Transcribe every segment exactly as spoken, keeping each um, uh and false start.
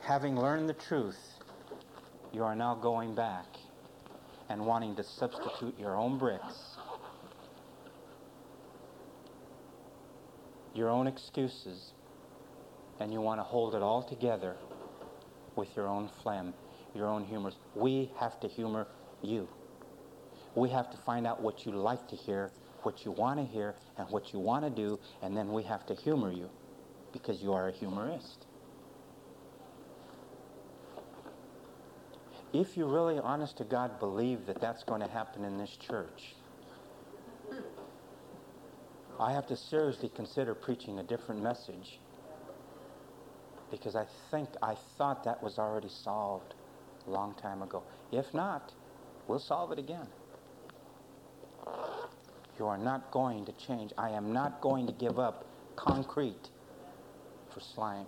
Having learned the truth, you are now going back and wanting to substitute your own bricks, your own excuses, and you want to hold it all together with your own phlegm, your own humors. We have to humor you. We have to find out what you like to hear, what you want to hear, and what you want to do, and then we have to humor you because you are a humorist. If you really, honest to God, believe that that's going to happen in this church, I have to seriously consider preaching a different message, because I think, I thought that was already solved a long time ago. If not, we'll solve it again. You are not going to change. I am not going to give up concrete for slime.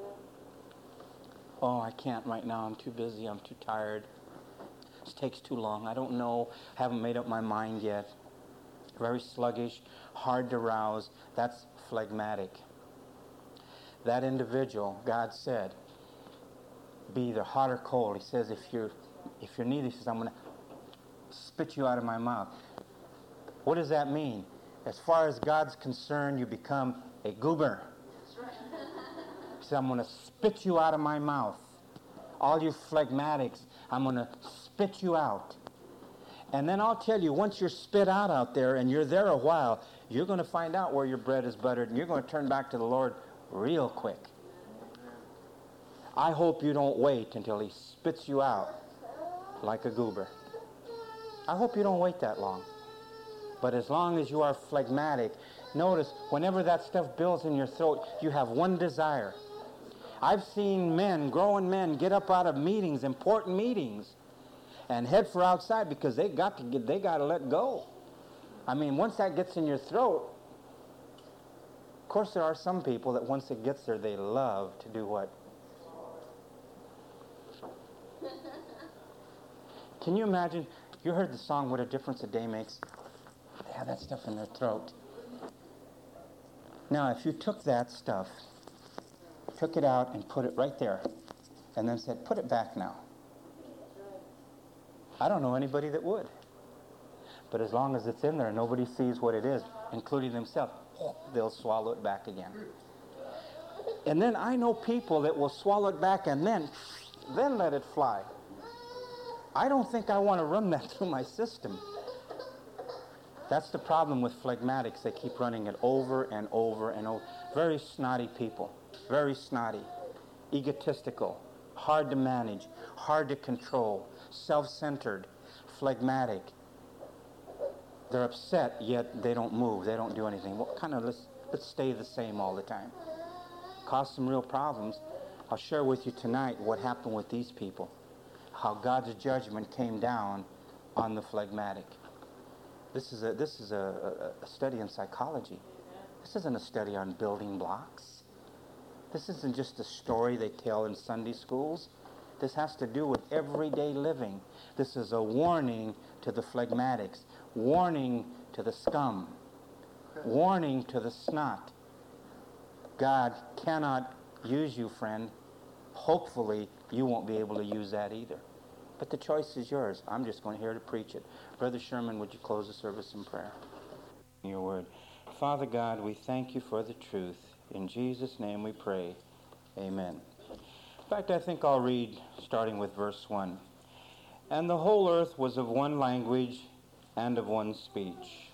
Oh, I can't right now. I'm too busy. I'm too tired. This takes too long. I don't know. Haven't made up my mind yet. Very sluggish, hard to rouse. That's phlegmatic. That individual, God said, be either hot or cold. He says, if you're, if you're neither, he says, I'm going to spit you out of my mouth. What does that mean? As far as God's concerned, you become a goober. He said, I'm going to spit you out of my mouth. All you phlegmatics, I'm going to spit you out. And then I'll tell you, once you're spit out out there and you're there a while, you're going to find out where your bread is buttered, and you're going to turn back to the Lord real quick. I hope you don't wait until he spits you out like a goober. I hope you don't wait that long. But as long as you are phlegmatic, notice whenever that stuff builds in your throat, you have one desire. I've seen men, grown men, get up out of meetings, important meetings, and head for outside because they got to get, they got to let go. I mean, once that gets in your throat, of course there are some people that once it gets there, they love to do what? Can you imagine? You heard the song, What a Difference a Day Makes? They have that stuff in their throat. Now, if you took that stuff, took it out and put it right there, and then said, put it back now. I don't know anybody that would. But as long as it's in there, nobody sees what it is, including themselves. They'll swallow it back again. And then I know people that will swallow it back and then, then let it fly. I don't think I want to run that through my system. That's the problem with phlegmatics. They keep running it over and over and over. Very snotty people. Very snotty. Egotistical. Hard to manage. Hard to control. Self-centered. Phlegmatic. They're upset, yet they don't move. They don't do anything. What kind of, let's, let's stay the same all the time. Cause some real problems. I'll share with you tonight what happened with these people. How God's judgment came down on the phlegmatic. This is a this is a, a, a study in psychology. This isn't a study on building blocks. This isn't just a story they tell in Sunday schools. This has to do with everyday living. This is a warning to the phlegmatics, warning to the scum, warning to the snot. God cannot use you, friend. Hopefully, you won't be able to use that either. But the choice is yours. I'm just going here to preach it. Brother Sherman, would you close the service in prayer? Your word. Father God, we thank you for the truth. In Jesus' name we pray. Amen. In fact, I think I'll read starting with verse one. And the whole earth was of one language and of one speech.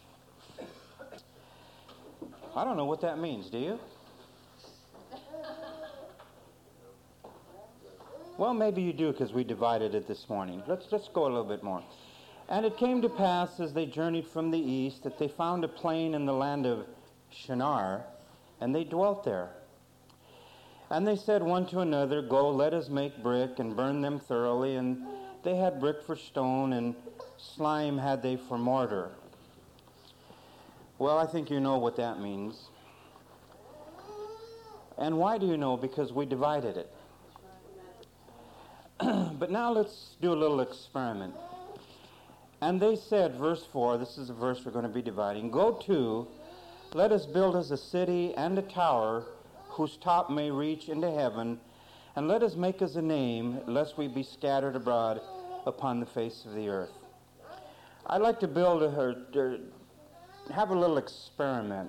I don't know what that means, do you? Well, maybe you do, because we divided it this morning. Let's, let's go a little bit more. And it came to pass, as they journeyed from the east, that they found a plain in the land of Shinar, and they dwelt there. And they said one to another, Go, let us make brick, and burn them thoroughly. And they had brick for stone, and slime had they for mortar. Well, I think you know what that means. And why do you know? Because we divided it. But now let's do a little experiment. And they said, verse four, this is a verse we're going to be dividing, Go to, let us build us a city and a tower whose top may reach into heaven, And let us make us a name, lest we be scattered abroad upon the face of the earth. I'd like to build a, or have a little experiment.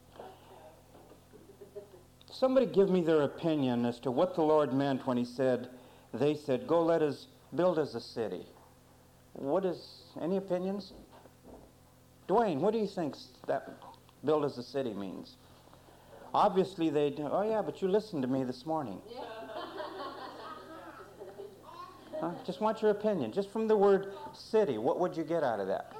Somebody give me their opinion as to what the Lord meant when he said, they said, go let us build as a city. What is, any opinions? Dwayne, what do you think that build as a city means? Obviously they, oh yeah, but you listened to me this morning. Huh? Just want your opinion. Just from the word city, what would you get out of that?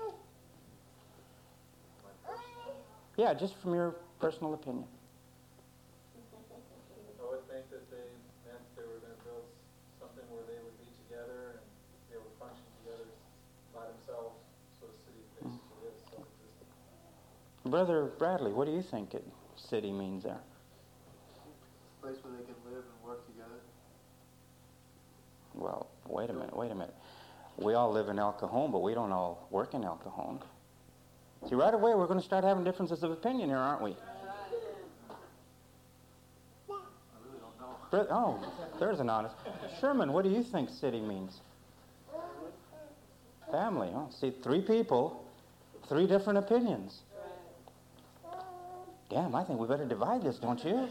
Yeah, just from your personal opinion. I would think that they meant they were going to build something where they would be together and be able to function together by themselves, so the city basically is self-existent. Brother Bradley, what do you think it, city means there? A place where they can live and work together. Well, wait a minute, wait a minute. We all live in El Cajon, but we don't all work in El Cajon. See, right away we're going to start having differences of opinion here, aren't we? I really don't know. Bro- oh, there's an honest. Sherman, what do you think city means? Family. Oh, see, three people, three different opinions. Damn, I think we better divide this, don't you?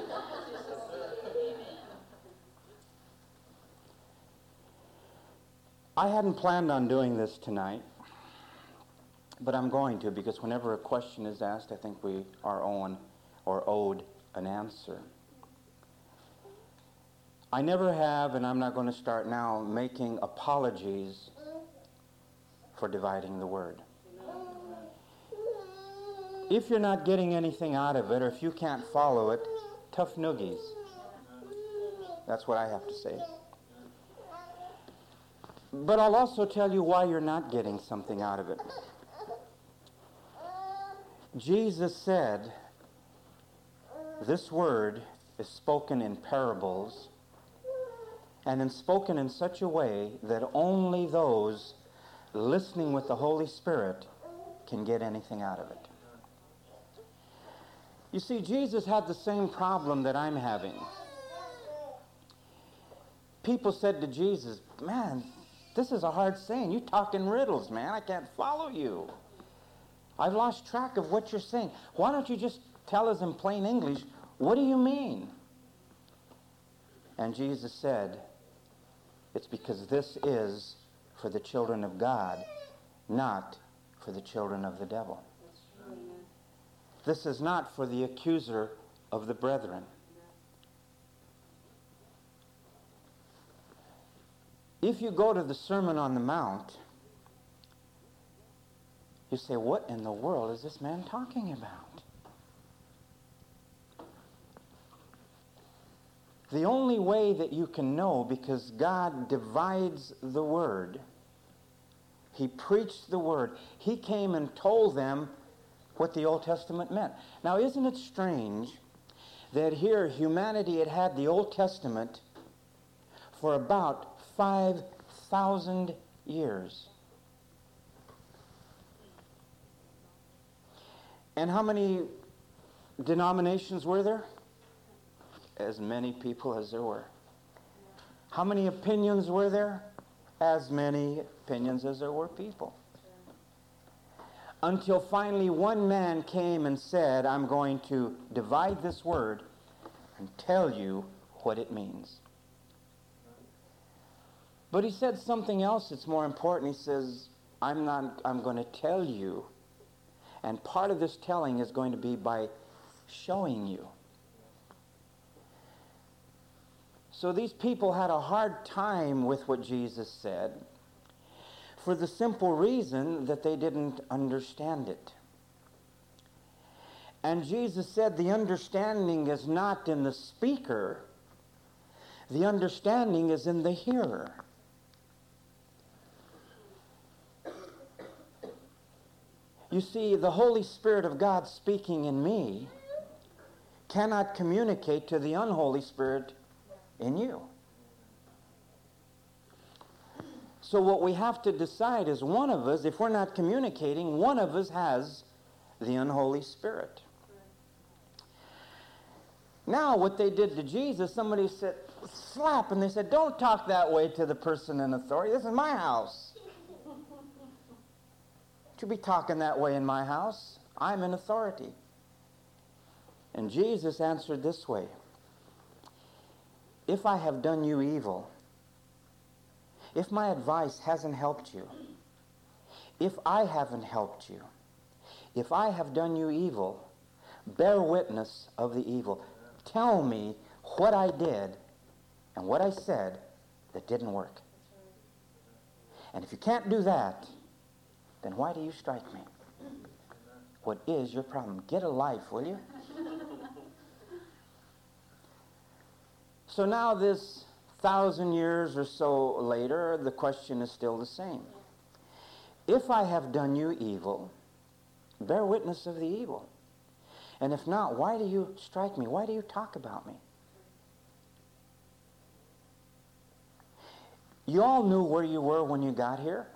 I hadn't planned on doing this tonight, but I'm going to, because whenever a question is asked, I think we are owed or owed an answer. I never have, and I'm not going to start now, making apologies for dividing the word. If you're not getting anything out of it, or if you can't follow it, tough noogies. That's what I have to say. But I'll also tell you why you're not getting something out of it. Jesus said, this word is spoken in parables, and in spoken in such a way that only those listening with the Holy Spirit can get anything out of it. You see, Jesus had the same problem that I'm having. People said to Jesus, man, this is a hard saying. You talk in riddles, man. I can't follow you. I've lost track of what you're saying. Why don't you just tell us in plain English, what do you mean? And Jesus said, it's because this is for the children of God, not for the children of the devil. This is not for the accuser of the brethren. If you go to the Sermon on the Mount, you say, what in the world is this man talking about? The only way that you can know, because God divides the word, he preached the word. He came and told them what the Old Testament meant. Now, isn't it strange that here humanity had had the Old Testament for about five thousand years. And how many denominations were there? As many people as there were. How many opinions were there? As many opinions as there were people. Until finally one man came and said, I'm going to divide this word and tell you what it means. But he said something else that's more important. He says, I'm not, I'm going to tell you. And part of this telling is going to be by showing you. So these people had a hard time with what Jesus said for the simple reason that they didn't understand it. And Jesus said the understanding is not in the speaker. The understanding is in the hearer. You see, the Holy Spirit of God speaking in me cannot communicate to the unholy Spirit in you. So what we have to decide is one of us, if we're not communicating, one of us has the unholy Spirit. Now, what they did to Jesus, somebody said, slap, and they said, don't talk that way to the person in authority. This is my house. You be talking that way in my house. I'm in authority. And Jesus answered this way. If I have done you evil, if my advice hasn't helped you, if I haven't helped you, if I have done you evil, bear witness of the evil. Tell me what I did and what I said that didn't work. And if you can't do that, then why do you strike me? What is your problem? Get a life, will you? So now this thousand years or so later, the question is still the same. If I have done you evil, bear witness of the evil. And if not, why do you strike me? Why do you talk about me? You all knew where you were when you got here.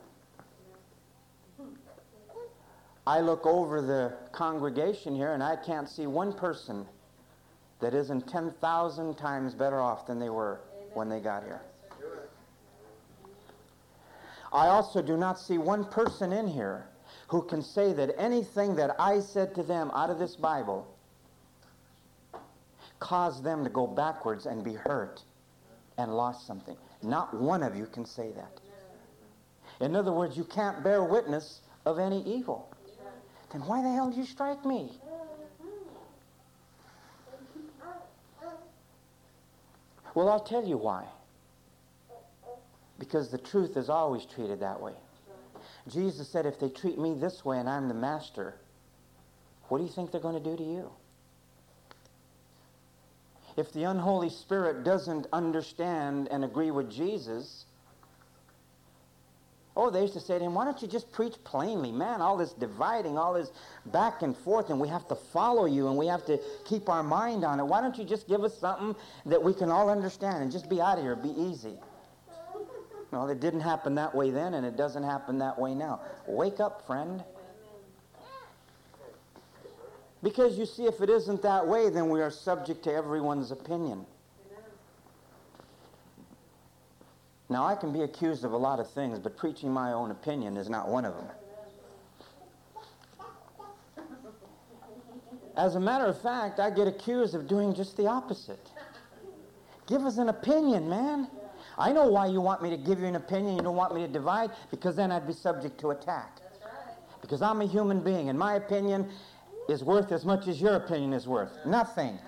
I look over the congregation here and I can't see one person that isn't ten thousand times better off than they were when they got here. I also do not see one person in here who can say that anything that I said to them out of this Bible caused them to go backwards and be hurt and lost something. Not one of you can say that. In other words, you can't bear witness of any evil. Then why the hell did you strike me? Well, I'll tell you why. Because the truth is always treated that way. Jesus said, if they treat me this way and I'm the master, what do you think they're going to do to you? If the unholy spirit doesn't understand and agree with Jesus, oh, they used to say to him, why don't you just preach plainly? Man, all this dividing, all this back and forth, and we have to follow you, and we have to keep our mind on it. Why don't you just give us something that we can all understand and just be out of here, be easy? No, it didn't happen that way then, and it doesn't happen that way now. Wake up, friend. Because you see, if it isn't that way, then we are subject to everyone's opinion. Now, I can be accused of a lot of things, but preaching my own opinion is not one of them. As a matter of fact, I get accused of doing just the opposite. Give us an opinion, man. I know why you want me to give you an opinion. You don't want me to divide, because then I'd be subject to attack. Because I'm a human being, and my opinion is worth as much as your opinion is worth. Nothing.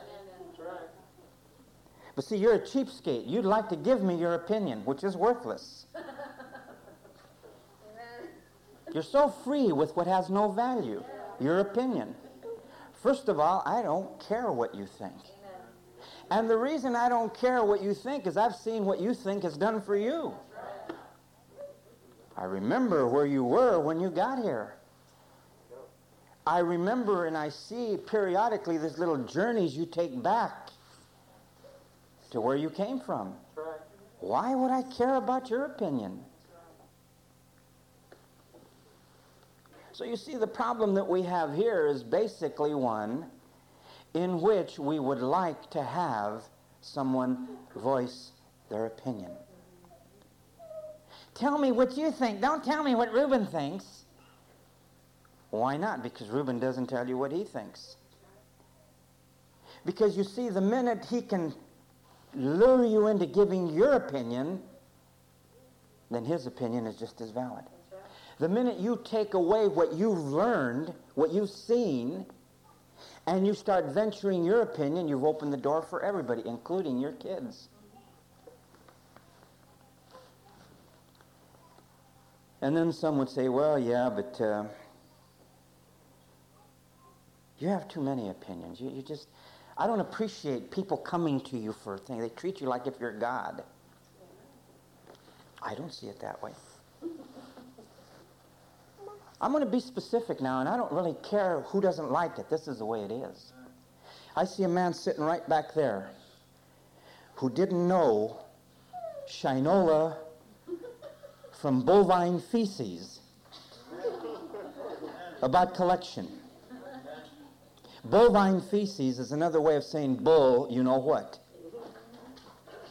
But see, you're a cheapskate. You'd like to give me your opinion, which is worthless. You're so free with what has no value, your opinion. First of all, I don't care what you think. And the reason I don't care what you think is I've seen what you think has done for you. I remember where you were when you got here. I remember and I see periodically these little journeys you take back to where you came from. Why would I care about your opinion? So you see, the problem that we have here is basically one in which we would like to have someone voice their opinion. Tell me what you think. Don't tell me what Reuben thinks. Why not? Because Reuben doesn't tell you what he thinks. Because you see, the minute he can lure you into giving your opinion, then his opinion is just as valid. The minute you take away what you've learned, what you've seen, and you start venturing your opinion, you've opened the door for everybody, including your kids. And then some would say, well, yeah, but uh, you have too many opinions. You, you just, I don't appreciate people coming to you for things. They treat you like if you're God. I don't see it that way. I'm going to be specific now, and I don't really care who doesn't like it. This is the way it is. I see a man sitting right back there who didn't know Shinola from bovine feces about collection. Bovine feces is another way of saying bull, you know what.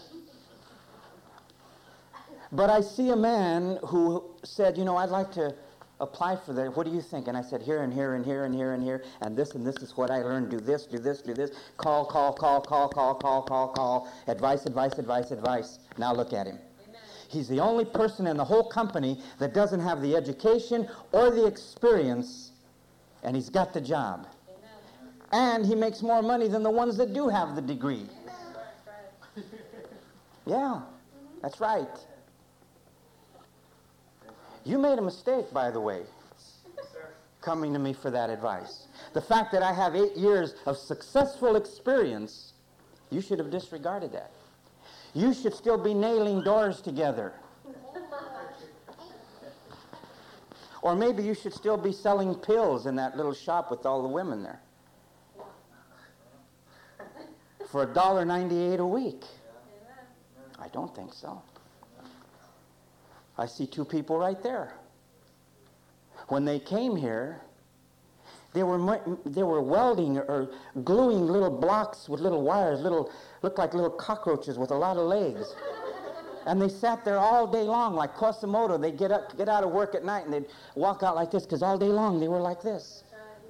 But I see a man who said, you know, I'd like to apply for that. What do you think? And I said, here and here and here and here and here, and this and this is what I learned. Do this, do this, do this. Call, call, call, call, call, call, call, call. Advice, advice, advice, advice. Now look at him. Amen. He's the only person in the whole company that doesn't have the education or the experience, and he's got the job. Amen. And he makes more money than the ones that do have the degree. Amen. Yeah, that's right. You made a mistake, by the way, coming to me for that advice. The fact that I have eight years of successful experience, you should have disregarded that. You should still be nailing doors together. Or maybe you should still be selling pills in that little shop with all the women there. For one dollar ninety-eight a week. I don't think so. I see two people right there. When they came here, they were they were welding or gluing little blocks with little wires, little looked like little cockroaches with a lot of legs. And they sat there all day long like Quasimodo. They'd get up, get out of work at night and they'd walk out like this because all day long they were like this.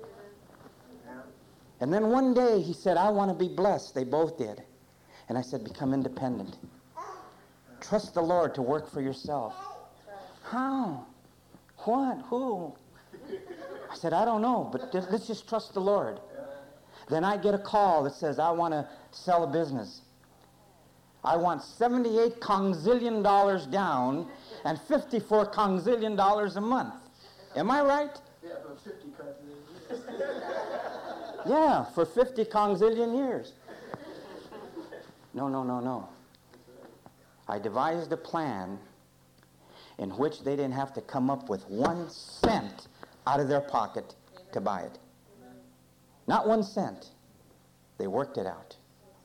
And then one day he said, I want to be blessed. They both did. And I said, become independent. Trust the Lord to work for yourself. How? What? Who? I said, I don't know, but let's just trust the Lord. Then I get a call that says, I want to sell a business. I want seventy-eight congzillion dollars down and fifty-four congzillion dollars a month. Am I right? Yeah, for fifty congzillion years. Yeah, for fifty congzillion years. No, no, no, no. I devised a plan in which they didn't have to come up with one cent out of their pocket to buy it. Not one cent. They worked it out.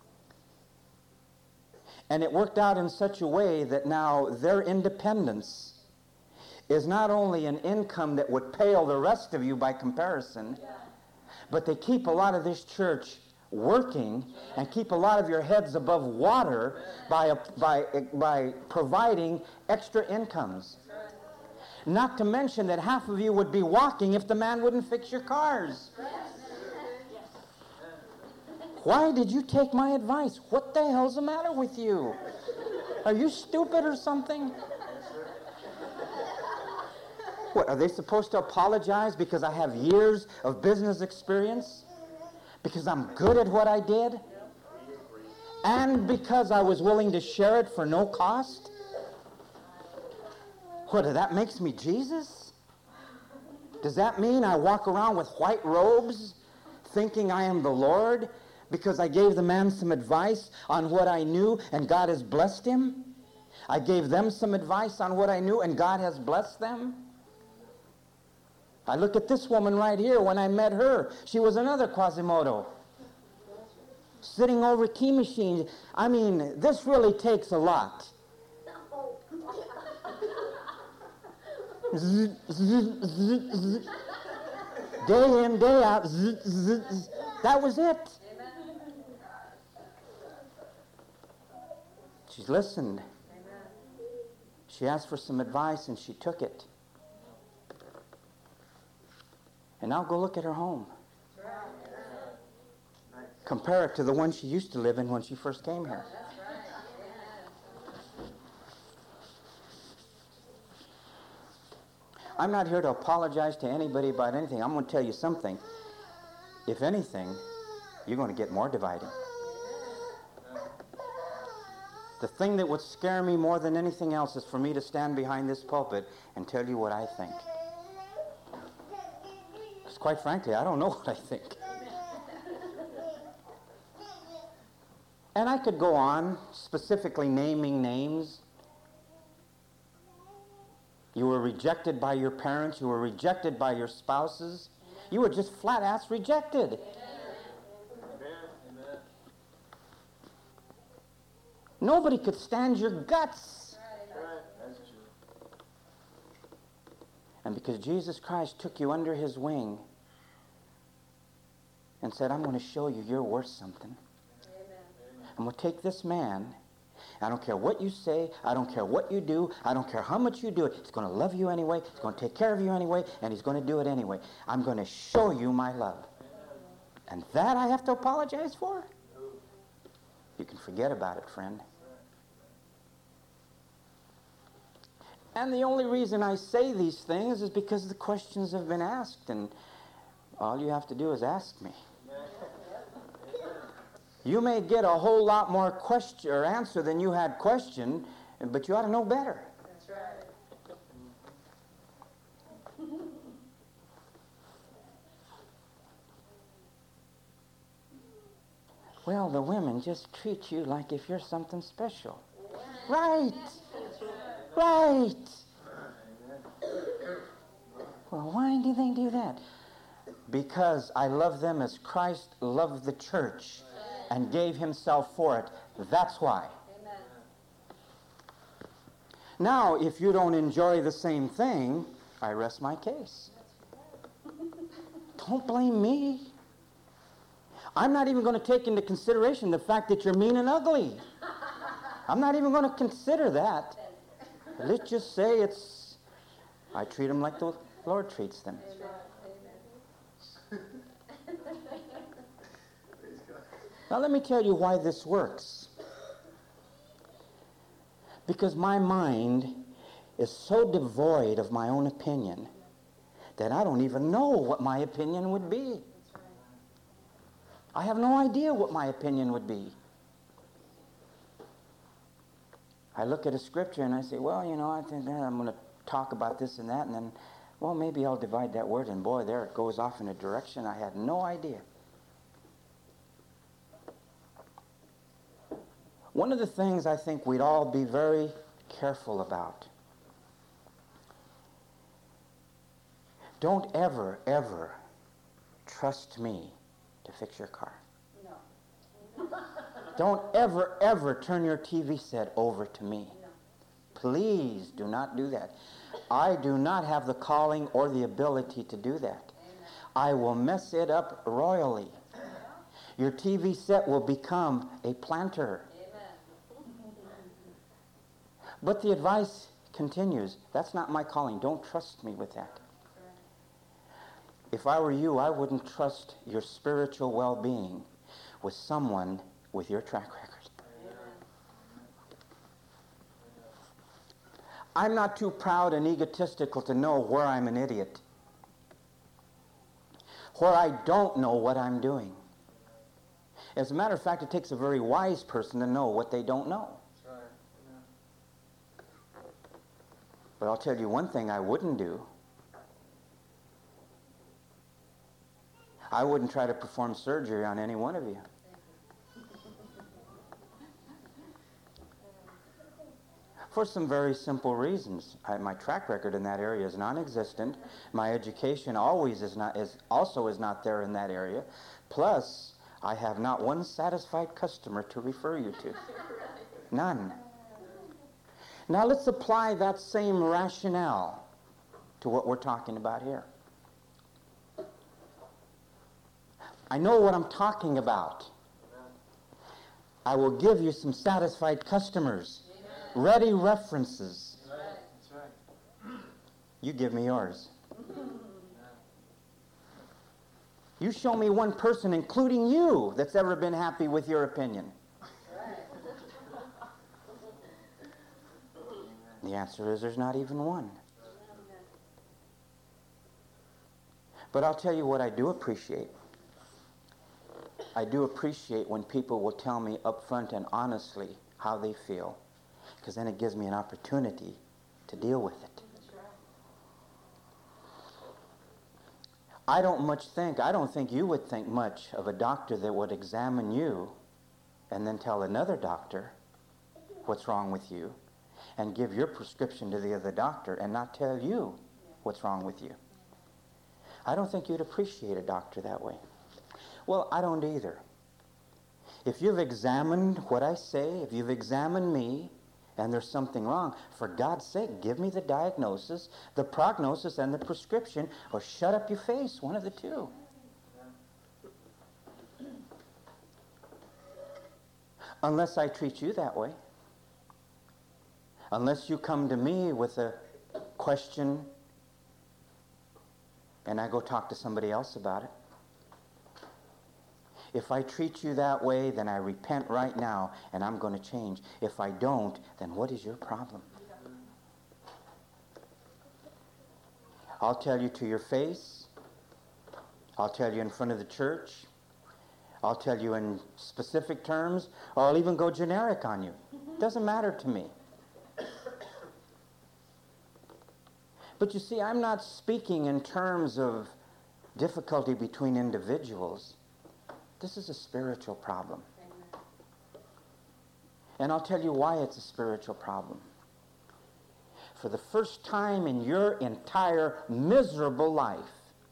And it worked out in such a way that now their independence is not only an income that would pale the rest of you by comparison, but they keep a lot of this church working and keep a lot of your heads above water by, by, by providing extra incomes. Not to mention that half of you would be walking if the man wouldn't fix your cars. Why did you take my advice? What the hell's the matter with you? Are you stupid or something? What, are they supposed to apologize because I have years of business experience? Because I'm good at what I did? And because I was willing to share it for no cost? What, that makes me Jesus? Does that mean I walk around with white robes thinking I am the Lord because I gave the man some advice on what I knew and God has blessed him? I gave them some advice on what I knew and God has blessed them? I look at this woman right here. When I met her, she was another Quasimodo. Sitting over key machines. I mean, this really takes a lot. Zzz, zzz, zzz, zzz. Day in, day out. Zzz, zzz, zzz. That was it. She listened. She asked for some advice and she took it. And now go look at her home. Compare it to the one she used to live in when she first came here. I'm not here to apologize to anybody about anything. I'm going to tell you something. If anything, you're going to get more dividing. The thing that would scare me more than anything else is for me to stand behind this pulpit and tell you what I think. Because quite frankly, I don't know what I think. And I could go on specifically naming names. You were rejected by your parents. You were rejected by your spouses. You were just flat-ass rejected. Amen. Nobody could stand your guts. That's true. And because Jesus Christ took you under his wing and said, I'm going to show you you're worth something. I'm going to take this man I don't care what you say. I don't care what you do. I don't care how much you do it. He's going to love you anyway. He's going to take care of you anyway. And he's going to do it anyway. I'm going to show you my love. And that I have to apologize for? You can forget about it, friend. And the only reason I say these things is because the questions have been asked. And all you have to do is ask me. You may get a whole lot more question or answer than you had question, but you ought to know better. That's right. Well, the women just treat you like if you're something special. Right. Right. Well, why do they do that? Because I love them as Christ loved the church and gave himself for it. That's why. Amen. Now, if you don't enjoy the same thing, I rest my case. Don't blame me. I'm not even going to take into consideration the fact that you're mean and ugly. I'm not even going to consider that. Let's just say it's, I treat them like the Lord treats them. Now let me tell you why this works. Because my mind is so devoid of my own opinion that I don't even know what my opinion would be. I have no idea what my opinion would be. I look at a scripture and I say, well, you know, I think eh, I'm going to talk about this and that, and then, well, maybe I'll divide that word, and boy, there it goes off in a direction I had no idea. One of the things I think we'd all be very careful about, don't ever, ever trust me to fix your car. No. Don't ever, ever turn your T V set over to me. No. Please do not do that. I do not have the calling or the ability to do that. Amen. I will mess it up royally. Your T V set will become a planter. But the advice continues. That's not my calling. Don't trust me with that. If I were you, I wouldn't trust your spiritual well-being with someone with your track record. I'm not too proud and egotistical to know where I'm an idiot, where I don't know what I'm doing. As a matter of fact, it takes a very wise person to know what they don't know. But I'll tell you one thing I wouldn't do. I wouldn't try to perform surgery on any one of you. For some very simple reasons. I, my track record in that area is non-existent. My education always is not, is also is not there in that area. Plus, I have not one satisfied customer to refer you to. None. Now let's apply that same rationale to what we're talking about here. I know what I'm talking about. I will give you some satisfied customers, ready references. You give me yours. You show me one person, including you, that's ever been happy with your opinion. The answer is there's not even one. But I'll tell you what I do appreciate. I do appreciate when people will tell me upfront and honestly how they feel, because then it gives me an opportunity to deal with it. I don't much think, I don't think you would think much of a doctor that would examine you and then tell another doctor what's wrong with you, and give your prescription to the other doctor and not tell you what's wrong with you. I don't think you'd appreciate a doctor that way. Well, I don't either. If you've examined what I say, if you've examined me, and there's something wrong, for God's sake, give me the diagnosis, the prognosis, and the prescription, or shut up your face, one of the two. Unless I treat you that way. Unless you come to me with a question and I go talk to somebody else about it. If I treat you that way, then I repent right now and I'm going to change. If I don't, then what is your problem? I'll tell you to your face. I'll tell you in front of the church. I'll tell you in specific terms, or I'll even go generic on you. Doesn't matter to me. But you see, I'm not speaking in terms of difficulty between individuals. This is a spiritual problem. And I'll tell you why it's a spiritual problem. For the first time in your entire miserable life,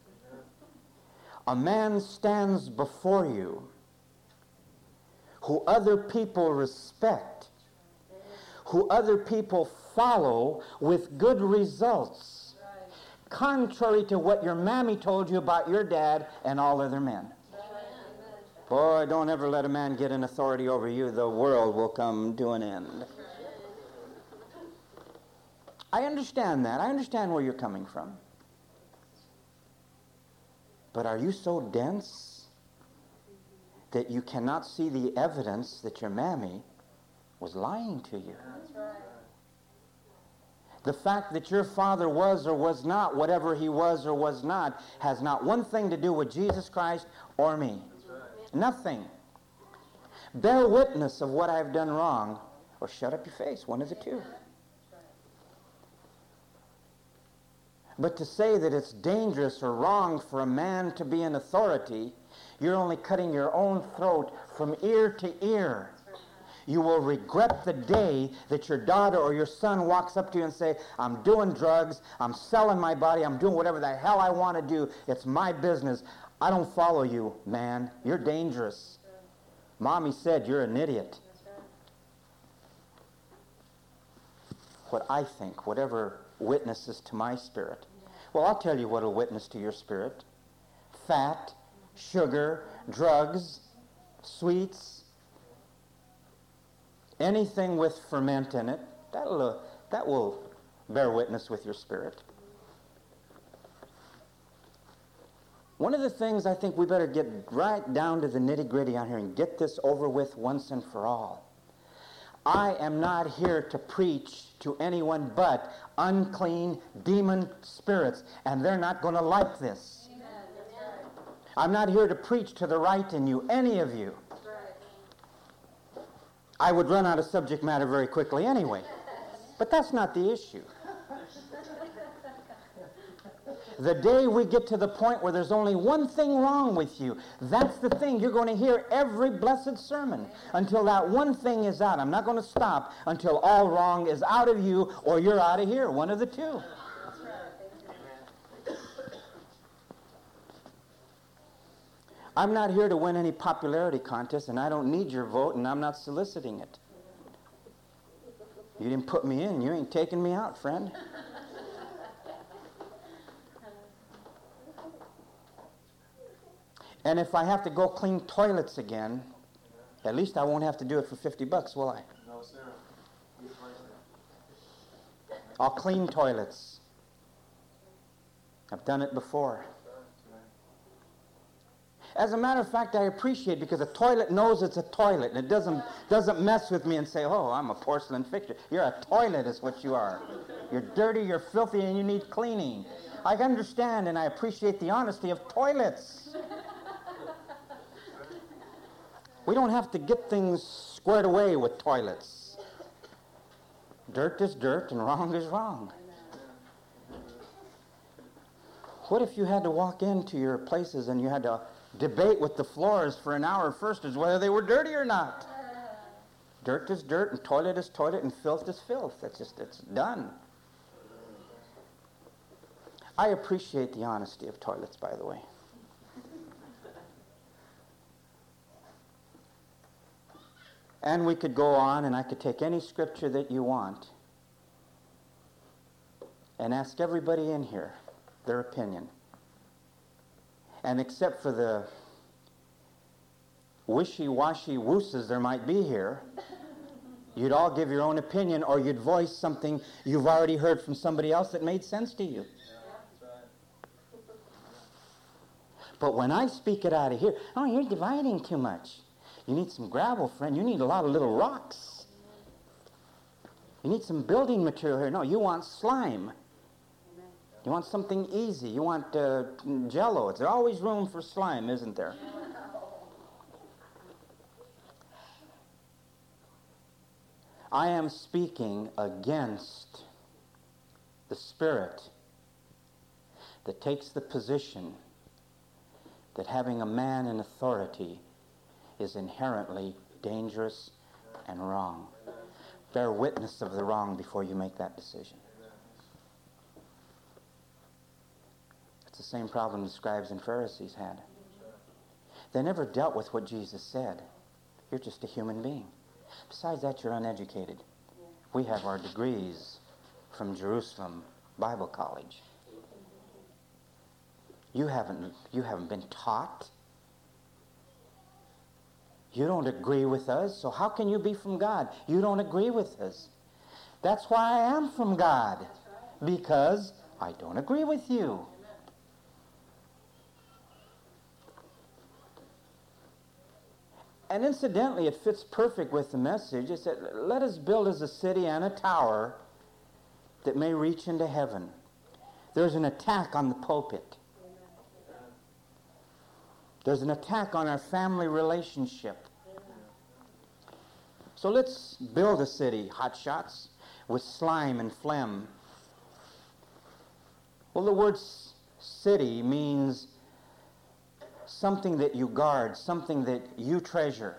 a man stands before you who other people respect, who other people follow with good results, contrary to what your mammy told you about your dad and all other men. Boy, don't ever let a man get an authority over you. The world will come to an end. I understand that. I understand where you're coming from. But are you so dense that you cannot see the evidence that your mammy was lying to you? That's right. The fact that your father was or was not, whatever he was or was not, has not one thing to do with Jesus Christ or me. Nothing. Bear witness of what I've done wrong, or shut up your face, one of the two. But to say that it's dangerous or wrong for a man to be in authority, you're only cutting your own throat from ear to ear. You will regret the day that your daughter or your son walks up to you and say, I'm doing drugs, I'm selling my body, I'm doing whatever the hell I want to do. It's my business. I don't follow you, man. You're dangerous. Mommy said you're an idiot. What I think, whatever witnesses to my spirit. Well, I'll tell you what will witness to your spirit. Fat, sugar, drugs, sweets, anything with ferment in it, that'll, uh, that will bear witness with your spirit. One of the things I think we better get right down to the nitty-gritty on here and get this over with once and for all. I am not here to preach to anyone but unclean demon spirits, and they're not going to like this. Amen. That's right. I'm not here to preach to the right in you, any of you. That's right. I would run out of subject matter very quickly anyway. But that's not the issue. The day we get to the point where there's only one thing wrong with you, that's the thing you're going to hear every blessed sermon. Until that one thing is out. I'm not going to stop until all wrong is out of you or you're out of here. One of the two. I'm not here to win any popularity contest, and I don't need your vote, and I'm not soliciting it. You didn't put me in. You ain't taking me out, friend. And if I have to go clean toilets again, at least I won't have to do it for fifty bucks, will I? No, sir. I'll clean toilets. I've done it before. As a matter of fact, I appreciate it because a toilet knows it's a toilet and it doesn't doesn't mess with me and say, oh, I'm a porcelain fixture. You're a toilet is what you are. You're dirty, you're filthy, and you need cleaning. I understand and I appreciate the honesty of toilets. We don't have to get things squared away with toilets. Dirt is dirt and wrong is wrong. What if you had to walk into your places and you had to debate with the floors for an hour first as whether they were dirty or not? Dirt is dirt and toilet is toilet and filth is filth. That's just, it's done. I appreciate the honesty of toilets, by the way. And we could go on, and I could take any scripture that you want and ask everybody in here their opinion. And except for the wishy-washy wooses there might be here, You'd all give your own opinion, or you'd voice something you've already heard from somebody else that made sense to you. But when I speak it out of here, oh, you're dividing too much. You need some gravel, friend. You need a lot of little rocks. You need some building material here. No, you want slime. You want something easy. You want uh, Jell-O. There's always room for slime, isn't there? I am speaking against the spirit that takes the position that having a man in authority is inherently dangerous and wrong. Bear witness of the wrong before you make that decision. It's the same problem the scribes and Pharisees had. They never dealt with what Jesus said. You're just a human being. Besides that, you're uneducated. We have our degrees from Jerusalem Bible College. You haven't, you haven't been taught. You don't agree with us, so how can you be from God? You don't agree with us. That's why I am from God, because I don't agree with you. And incidentally, it fits perfect with the message. It said, let us build as a city and a tower that may reach into heaven. There's an attack on the pulpit. There's an attack on our family relationship. So let's build a city, hotshots, with slime and phlegm. Well, the word city means something that you guard, something that you treasure.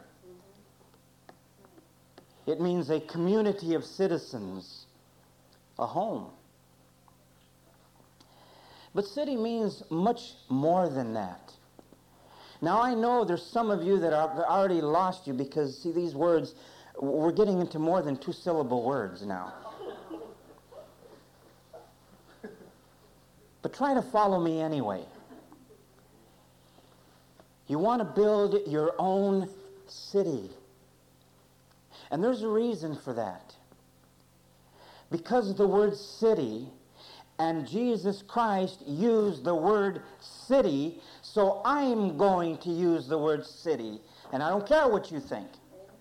It means a community of citizens, a home. But city means much more than that. Now, I know there's some of you that are already lost you because, see, these words, we're getting into more than two-syllable words now. But try to follow me anyway. You want to build your own city. And there's a reason for that. Because the word city, and Jesus Christ used the word city, so I'm going to use the word city. And I don't care what you think.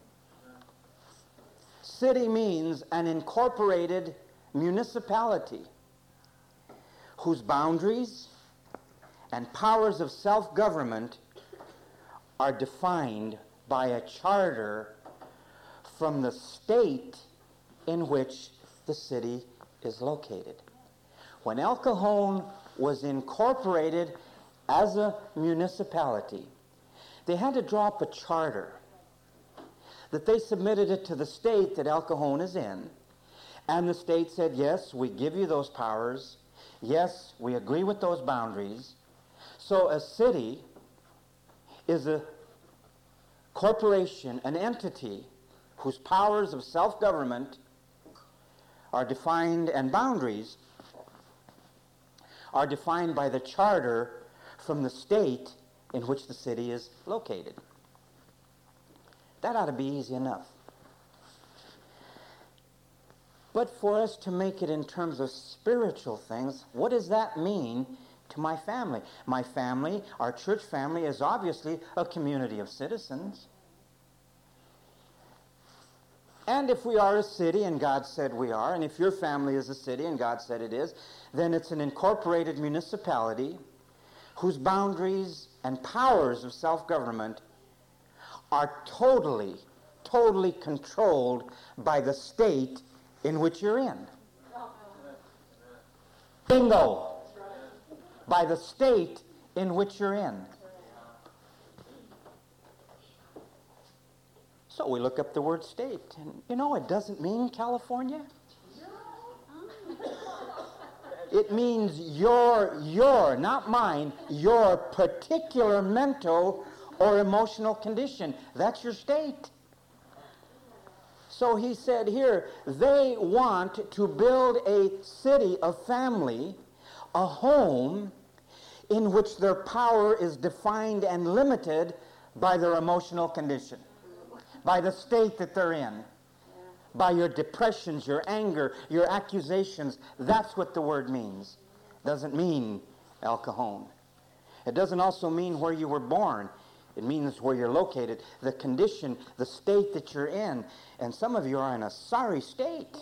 City means an incorporated municipality whose boundaries and powers of self-government are defined by a charter from the state in which the city is located. When El Cajon was incorporated as a municipality, they had to draw up a charter that they submitted it to the state that El Cajon is in, and the state said, yes, we give you those powers, yes, we agree with those boundaries. So a city is a corporation, an entity whose powers of self-government are defined, and boundaries are defined by the charter from the state in which the city is located. That ought to be easy enough. But for us to make it in terms of spiritual things, what does that mean to my family? My family, our church family, is obviously a community of citizens. And if we are a city, and God said we are, and if your family is a city, and God said it is, then it's an incorporated municipality whose boundaries and powers of self-government are totally, totally controlled by the state in which you're in. Bingo! By the state in which you're in. So we look up the word state, and you know, it doesn't mean California. It means your, your, not mine, your particular mental or emotional condition. That's your state. So he said here, they want to build a city, a family, a home in which their power is defined and limited by their emotional condition, by the state that they're in, by your depressions, your anger, your accusations. That's what the word means. Doesn't mean El Cajon. It doesn't also mean where you were born. It means where you're located, the condition, the state that you're in. And some of you are in a sorry state.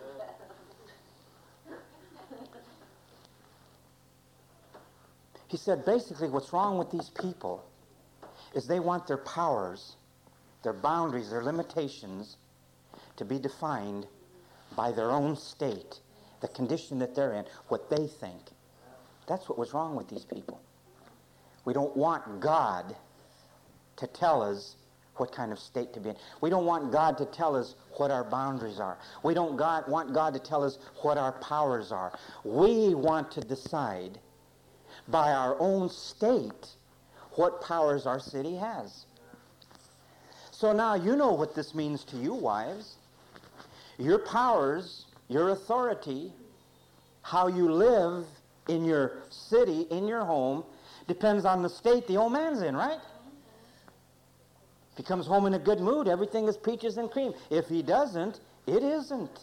He said basically what's wrong with these people is they want their powers, their boundaries, their limitations to be defined by their own state, the condition that they're in, what they think. That's what was wrong with these people. We don't want God to tell us what kind of state to be in. We don't want God to tell us what our boundaries are. We don't God, want God to tell us what our powers are. We want to decide by our own state what powers our city has. So now you know what this means to you, wives. Your powers, your authority, how you live in your city, in your home, depends on the state the old man's in, right? If he comes home in a good mood, everything is peaches and cream. If he doesn't, it isn't.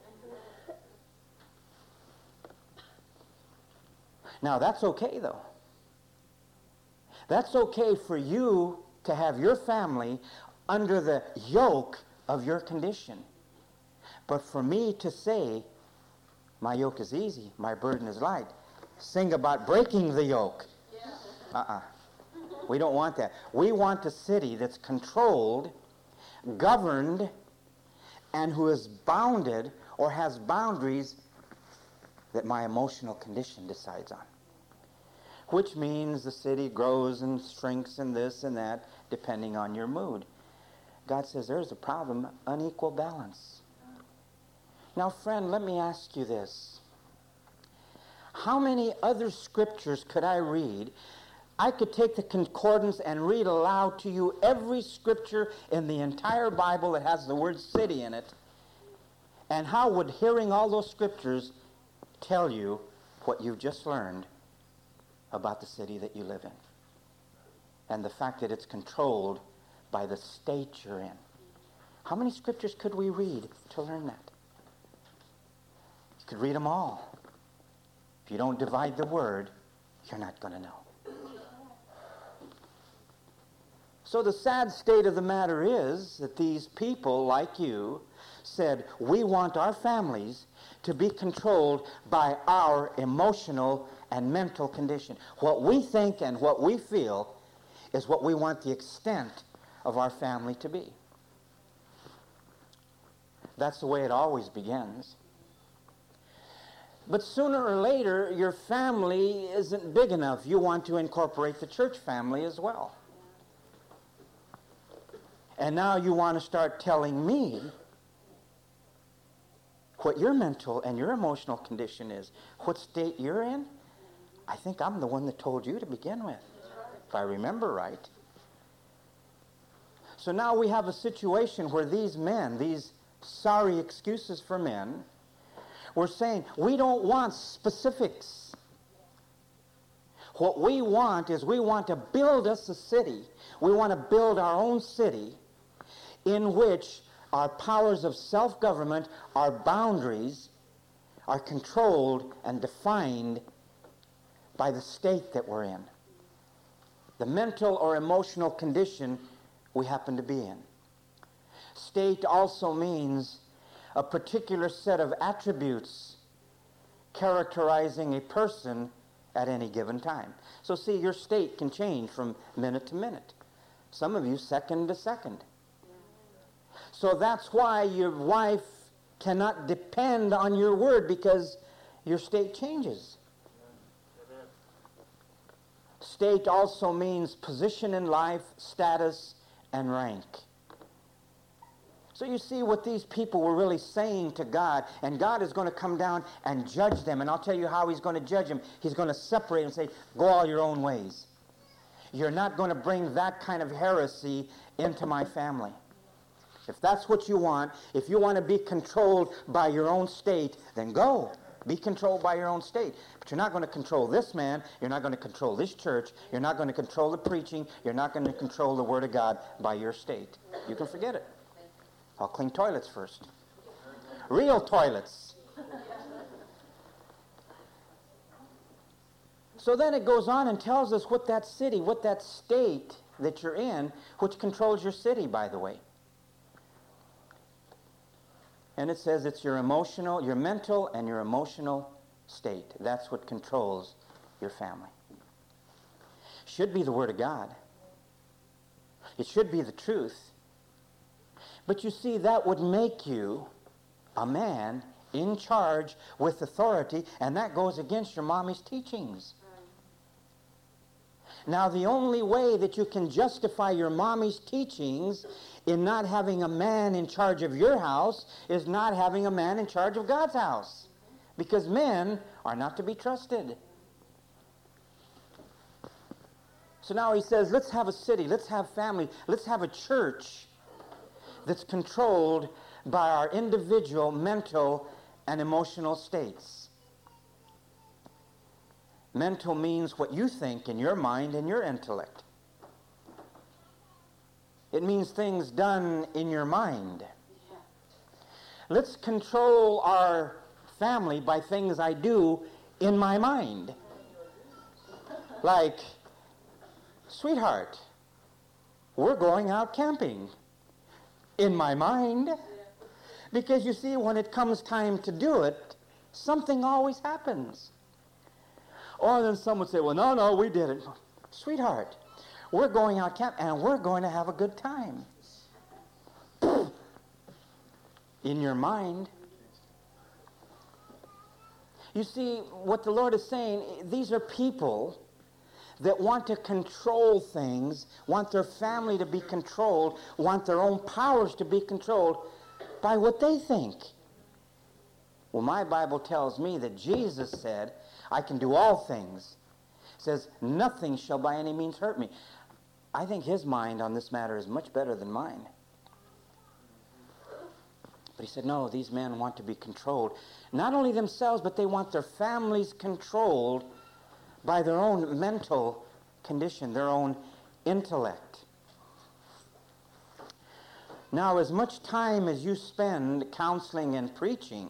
Now, that's okay, though. That's okay for you to have your family under the yoke of your condition. But for me to say, my yoke is easy, my burden is light, sing about breaking the yoke. Uh-uh. We don't want that. We want a city that's controlled, governed, and who is bounded or has boundaries that my emotional condition decides on. Which means the city grows and shrinks and this and that depending on your mood. God says there's a problem, unequal balance. Now, friend, let me ask you this. How many other scriptures could I read? I could take the concordance and read aloud to you every scripture in the entire Bible that has the word city in it. And how would hearing all those scriptures tell you what you've just learned about the city that you live in? And the fact that it's controlled by the state you're in. How many scriptures could we read to learn that? You could read them all. If you don't divide the word, you're not going to know. So the sad state of the matter is that these people, like you, said, we want our families to be controlled by our emotional and mental condition. What we think and what we feel is what we want the extent of our family to be. That's the way it always begins. But sooner or later, your family isn't big enough. You want to incorporate the church family as well. And now you want to start telling me what your mental and your emotional condition is, what state you're in. I think I'm the one that told you to begin with, if I remember right. So now we have a situation where these men, these sorry excuses for men, we're saying we don't want specifics. What we want is we want to build us a city. We want to build our own city in which our powers of self-government, our boundaries, are controlled and defined by the state that we're in, the mental or emotional condition we happen to be in. State also means a particular set of attributes characterizing a person at any given time. So see, your state can change from minute to minute. Some of you second to second. So that's why your wife cannot depend on your word, because your state changes. State also means position in life, status, and rank. So you see what these people were really saying to God, and God is going to come down and judge them, and I'll tell you how he's going to judge them. He's going to separate and say, go all your own ways. You're not going to bring that kind of heresy into my family. If that's what you want, if you want to be controlled by your own state, then go. Be controlled by your own state. But you're not going to control this man. You're not going to control this church. You're not going to control the preaching. You're not going to control the Word of God by your state. You can forget it. I'll clean toilets first. real toilets. So then it goes on and tells us what that city, what that state that you're in, which controls your city, by the way. And it says it's your emotional, your mental and your emotional state. That's what controls your family. Should be the Word of God. It should be the truth. But you see, that would make you a man in charge with authority, and that goes against your mommy's teachings. Now, the only way that you can justify your mommy's teachings in not having a man in charge of your house is not having a man in charge of God's house. Because men are not to be trusted. So now he says, let's have a city, let's have family, let's have a church that's controlled by our individual mental and emotional states. Mental means what you think in your mind and your intellect. It means things done in your mind. Let's control our family by things I do in my mind. Like, sweetheart, we're going out camping. In my mind. Because you see, when it comes time to do it, something always happens. Or then someone would say, well, no, no, we did it. Sweetheart, we're going out camp and we're going to have a good time. In your mind. You see, what the Lord is saying, these are people that want to control things, want their family to be controlled, want their own powers to be controlled by what they think. Well, my Bible tells me that Jesus said, I can do all things. It says, nothing shall by any means hurt me. I think his mind on this matter is much better than mine. But he said, no, these men want to be controlled. Not only themselves, but they want their families controlled by their own mental condition, their own intellect. Now, as much time as you spend counseling and preaching,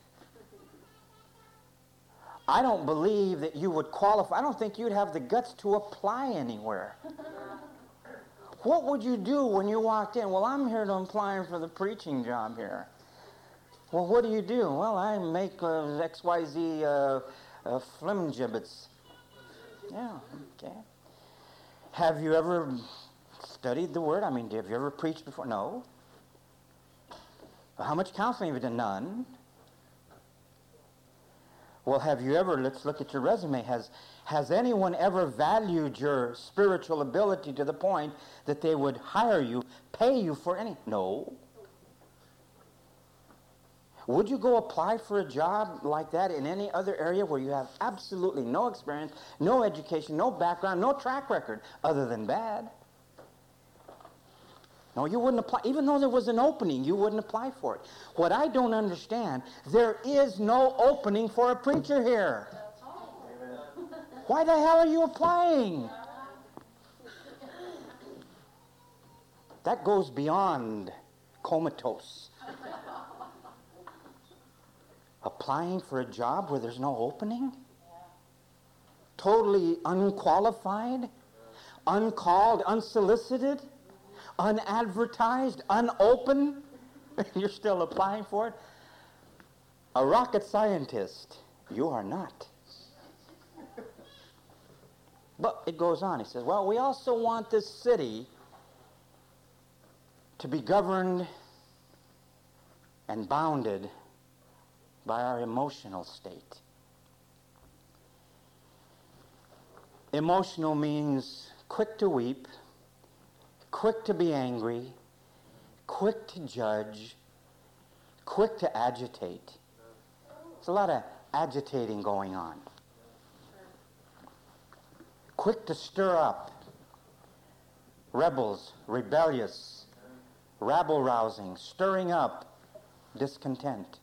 I don't believe that you would qualify. I don't think you'd have the guts to apply anywhere. What would you do when you walked in? Well, I'm here to apply for the preaching job here. Well, what do you do? Well, I make uh, X Y Z uh, uh, flim gibbets. Yeah, okay. Have you ever studied the Word? I mean, have you ever preached before? No. Well, how much counseling have you done? None. Well, have you ever, let's look at your resume, has, has anyone ever valued your spiritual ability to the point that they would hire you, pay you for any? No. Would you go apply for a job like that in any other area where you have absolutely no experience, no education, no background, no track record other than bad? No, you wouldn't apply. Even though there was an opening, you wouldn't apply for it. What I don't understand, there is no opening for a preacher here. Why the hell are you applying? That goes beyond comatose. Applying for a job where there's no opening? Totally unqualified? Uncalled? Unsolicited? Unadvertised? Unopened? And you're still applying for it? A rocket scientist. You are not. But it goes on. He says, well, we also want this city to be governed and bounded by our emotional state. Emotional means quick to weep, quick to be angry, quick to judge, quick to agitate. There's a lot of agitating going on. Quick to stir up. Rebels, rebellious, rabble-rousing, stirring up discontent.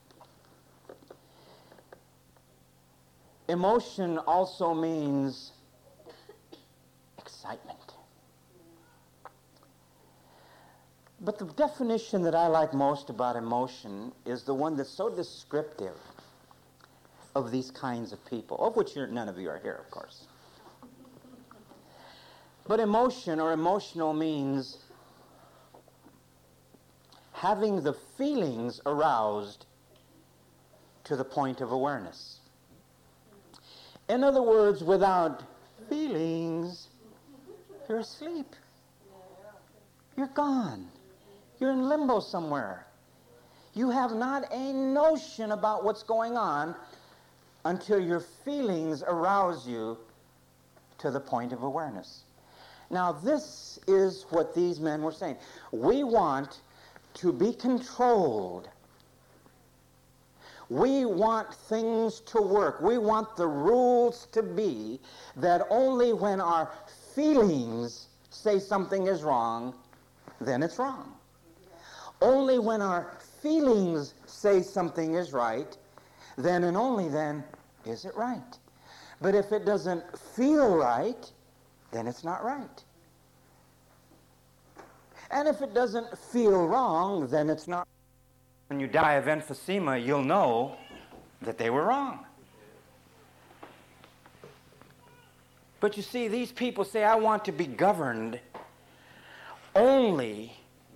Emotion also means excitement. But the definition that I like most about emotion is the one that's so descriptive of these kinds of people, of which you're, none of you are here, of course. But emotion or emotional means having the feelings aroused to the point of awareness. In other words, without feelings, you're asleep. You're gone. You're in limbo somewhere. You have not a notion about what's going on until your feelings arouse you to the point of awareness. Now, this is what these men were saying. We want to be controlled. We want things to work. We want the rules to be that only when our feelings say something is wrong, then it's wrong. Only when our feelings say something is right, then and only then is it right. But if it doesn't feel right, then it's not right. And if it doesn't feel wrong, then it's not. When you die of emphysema, you'll know that they were wrong. But you see, these people say, I want to be governed only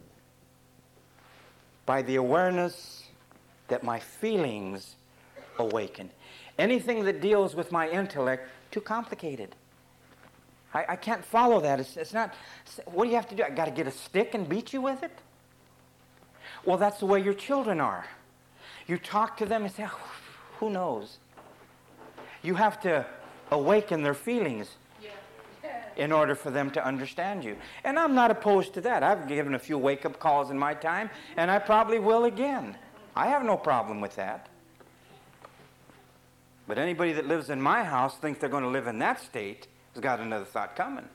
by the awareness that my feelings awaken. Anything that deals with my intellect, too complicated. I, I can't follow that. It's, it's not, what do you have to do? I got to get a stick and beat you with it? Well, that's the way your children are. You talk to them and say, oh, who knows? You have to awaken their feelings in order for them to understand you. And I'm not opposed to that. I've given a few wake-up calls in my time, and I probably will again. I have no problem with that. But anybody that lives in my house thinks they're going to live in that state has got another thought coming.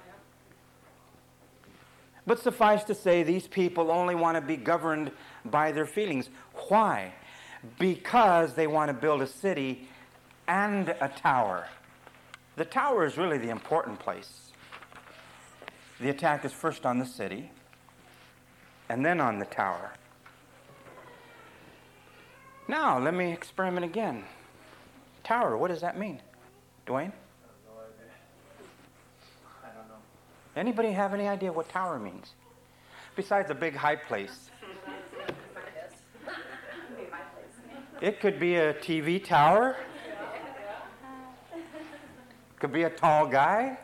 But suffice to say, these people only want to be governed by their feelings. Why? Because they want to build a city and a tower. The tower is really the important place. The attack is first on the city, and then on the tower. Now, let me experiment again. Tower, what does that mean? Dwayne? Anybody have any idea what tower means? Besides a big high place. It could be a T V tower. Could be a tall guy.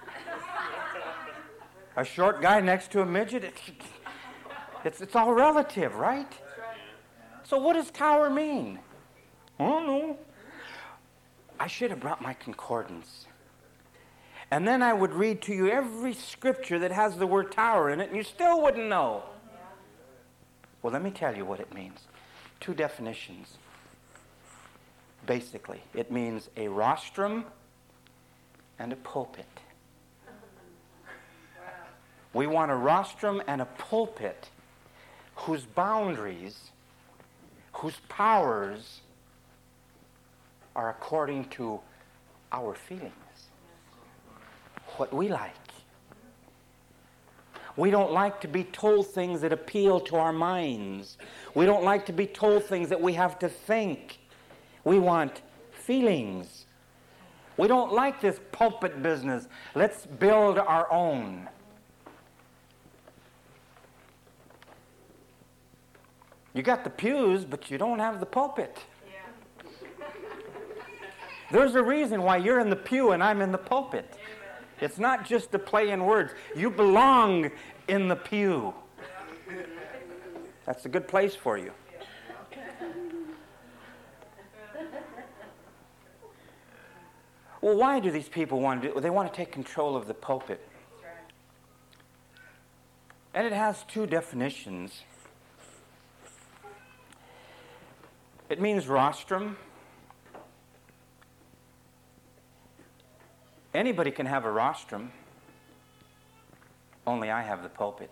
A short guy next to a midget. It's, it's, it's all relative, right? So what does tower mean? I don't know. I should have brought my concordance. And then I would read to you every scripture that has the word tower in it, and you still wouldn't know. Well, let me tell you what it means. Two definitions. Basically, it means a rostrum and a pulpit. We want a rostrum and a pulpit whose boundaries, whose powers are according to our feelings. What we like. We don't like to be told things that appeal to our minds. We don't like to be told things that we have to think. We want feelings. We don't like this pulpit business. Let's build our own. You got the pews, but you don't have the pulpit. Yeah. There's a reason why you're in the pew and I'm in the pulpit. It's not just a play in words. You belong in the pew. That's a good place for you. Well, why do these people want to do it? They want to take control of the pulpit. And it has two definitions. It means rostrum. Anybody can have a rostrum, only I have the pulpit.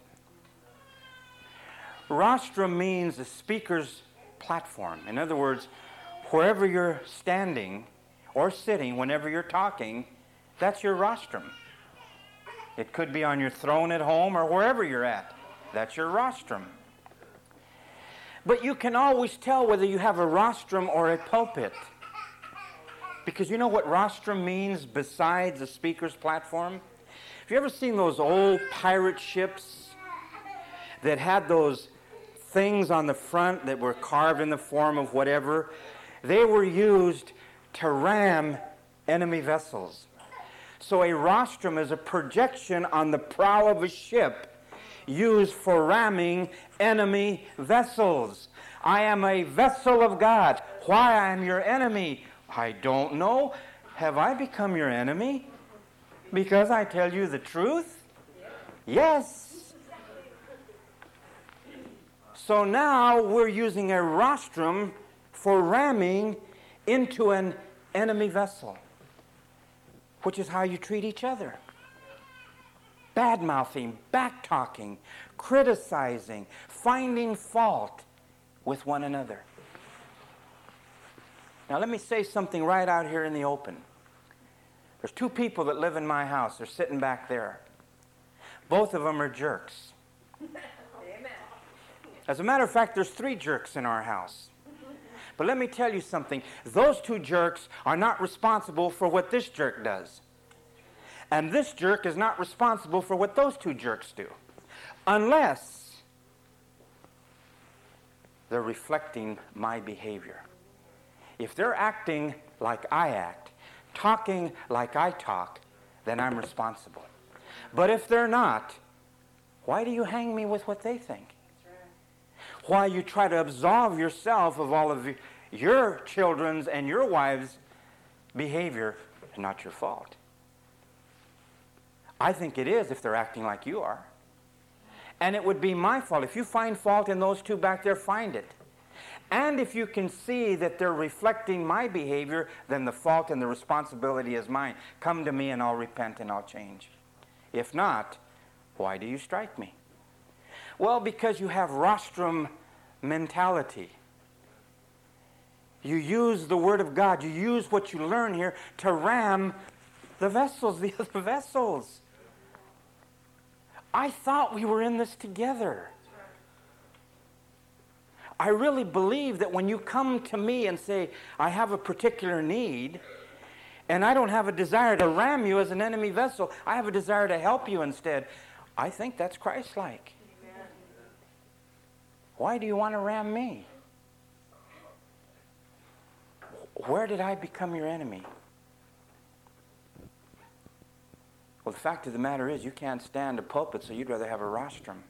Rostrum means the speaker's platform. In other words, wherever you're standing or sitting, whenever you're talking, that's your rostrum. It could be on your throne at home or wherever you're at. That's your rostrum. But you can always tell whether you have a rostrum or a pulpit. Because you know what rostrum means besides a speaker's platform? Have you ever seen those old pirate ships that had those things on the front that were carved in the form of whatever? They were used to ram enemy vessels. So a rostrum is a projection on the prow of a ship used for ramming enemy vessels. I am a vessel of God. Why I am your enemy? I don't know. Have I become your enemy because I tell you the truth? Yes. So now we're using a rostrum for ramming into an enemy vessel, which is how you treat each other. Bad-mouthing, back-talking, criticizing, finding fault with one another. Now let me say something right out here in the open. There's two people that live in my house. They're sitting back there. Both of them are jerks. Amen. As a matter of fact, there's three jerks in our house. But let me tell you something. Those two jerks are not responsible for what this jerk does. And this jerk is not responsible for what those two jerks do. Unless they're reflecting my behavior. If they're acting like I act, talking like I talk, then I'm responsible. But if they're not, why do you hang me with what they think? Why you try to absolve yourself of all of your children's and your wives' behavior is not your fault. I think it is if they're acting like you are. And it would be my fault. If you find fault in those two back there, find it. And if you can see that they're reflecting my behavior, then the fault and the responsibility is mine. Come to me and I'll repent and I'll change. If not, why do you strike me? Well, because you have rostrum mentality. You use the Word of God. You use what you learn here to ram the vessels, the other vessels. I thought we were in this together. I really believe that when you come to me and say, I have a particular need, and I don't have a desire to ram you as an enemy vessel, I have a desire to help you instead, I think that's Christ-like. Amen. Why do you want to ram me? Where did I become your enemy? Well, the fact of the matter is you can't stand a pulpit, so you'd rather have a rostrum.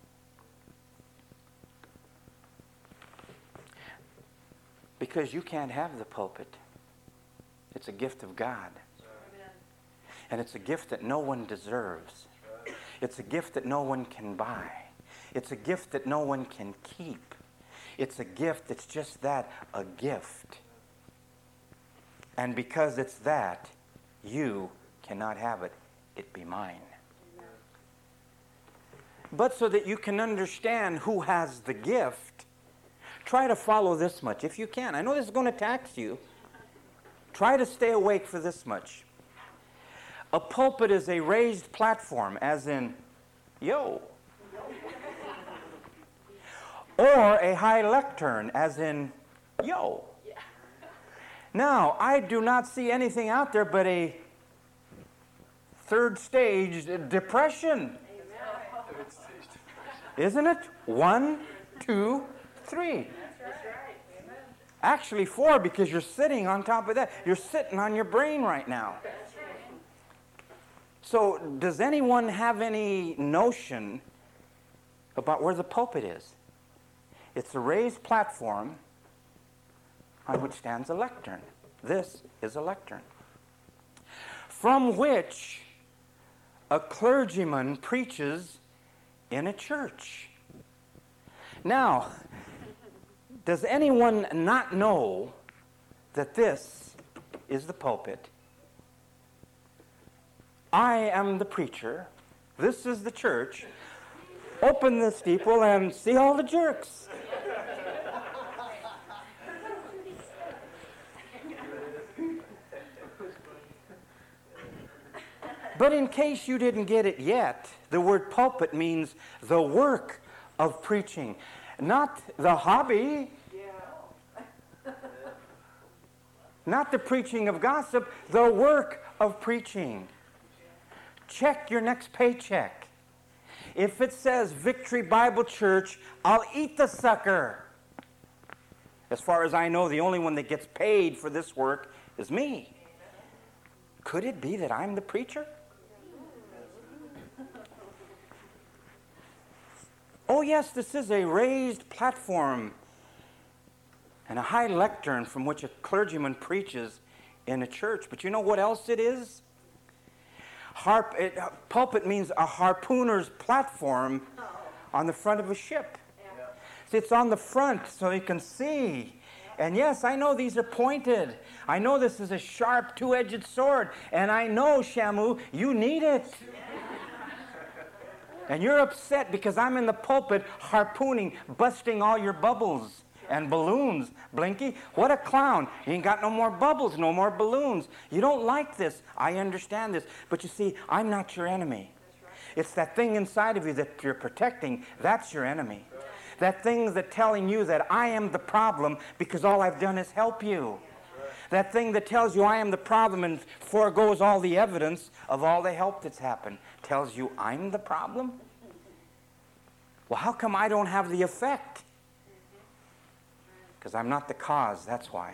Because you can't have the pulpit. It's a gift of God. Amen. And it's a gift that no one deserves. It's a gift that no one can buy. It's a gift that no one can keep. It's a gift that's just that, a gift. And because it's that, you cannot have it. It be mine. Amen. But so that you can understand who has the gift, try to follow this much if you can. I know this is going to tax you. Try to stay awake for this much. A pulpit is a raised platform, as in, yo. Or a high lectern, as in, yo. Now, I do not see anything out there but a third stage depression. Isn't it? One, two, three. Actually four, because you're sitting on top of that. You're sitting on your brain right now. So does anyone have any notion about where the pulpit is? It's a raised platform on which stands a lectern. This is a lectern, from which a clergyman preaches in a church. Now, does anyone not know that this is the pulpit? I am the preacher. This is the church. Open the steeple and see all the jerks. But in case you didn't get it yet, the word pulpit means the work of preaching. Not the hobby. Not the preaching of gossip, the work of preaching. Check your next paycheck. If it says Victory Bible Church, I'll eat the sucker. As far as I know, the only one that gets paid for this work is me. Could it be that I'm the preacher? Oh yes, this is a raised platform and a high lectern from which a clergyman preaches in a church. But you know what else it is? Harp, it, uh, pulpit means a harpooner's platform on the front of a ship. Yeah. See, it's on the front so you can see. And yes, I know these are pointed. I know this is a sharp two-edged sword. And I know, Shamu, you need it. And you're upset because I'm in the pulpit harpooning, busting all your bubbles and balloons. Blinky, what a clown. You ain't got no more bubbles, no more balloons. You don't like this. I understand this. But you see, I'm not your enemy. It's that thing inside of you that you're protecting. That's your enemy. That thing that's telling you that I am the problem because all I've done is help you. That thing that tells you I am the problem and foregoes all the evidence of all the help that's happened. Tells you I'm the problem? Well, how come I don't have the effect? Because I'm not the cause, that's why.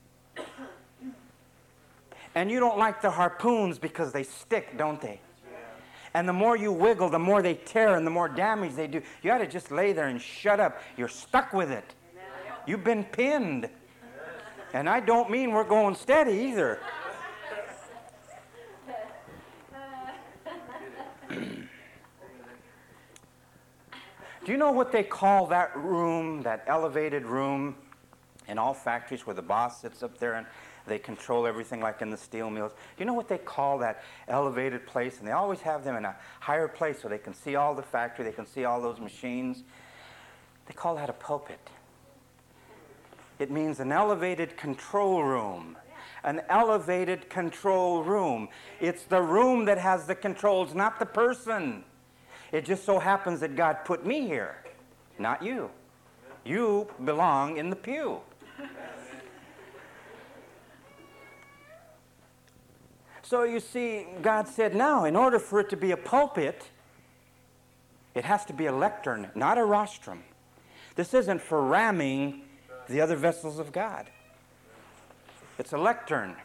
And you don't like the harpoons because they stick, don't they? And the more you wiggle, the more they tear and the more damage they do. You ought to just lay there and shut up. You're stuck with it. You've been pinned. And I don't mean we're going steady either. Do you know what they call that room, that elevated room in all factories where the boss sits up there and they control everything like in the steel mills? Do you know what they call that elevated place? And they always have them in a higher place so they can see all the factory, they can see all those machines. They call that a pulpit. It means an elevated control room. An elevated control room. It's the room that has the controls, not the person. It just so happens that God put me here, not you. You belong in the pew. So you see, God said, now, in order for it to be a pulpit, it has to be a lectern, not a rostrum. This isn't for ramming the other vessels of God. It's a lectern.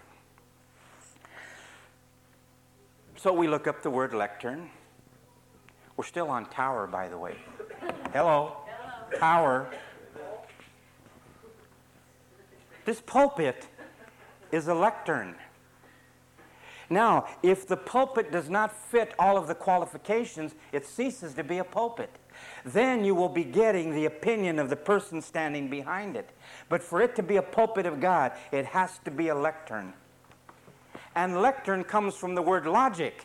So we look up the word lectern. We're still on tower, by the way. Hello. Hello. Tower. This pulpit is a lectern. Now, if the pulpit does not fit all of the qualifications, it ceases to be a pulpit. Then you will be getting the opinion of the person standing behind it. But for it to be a pulpit of God, it has to be a lectern. And lectern comes from the word logic.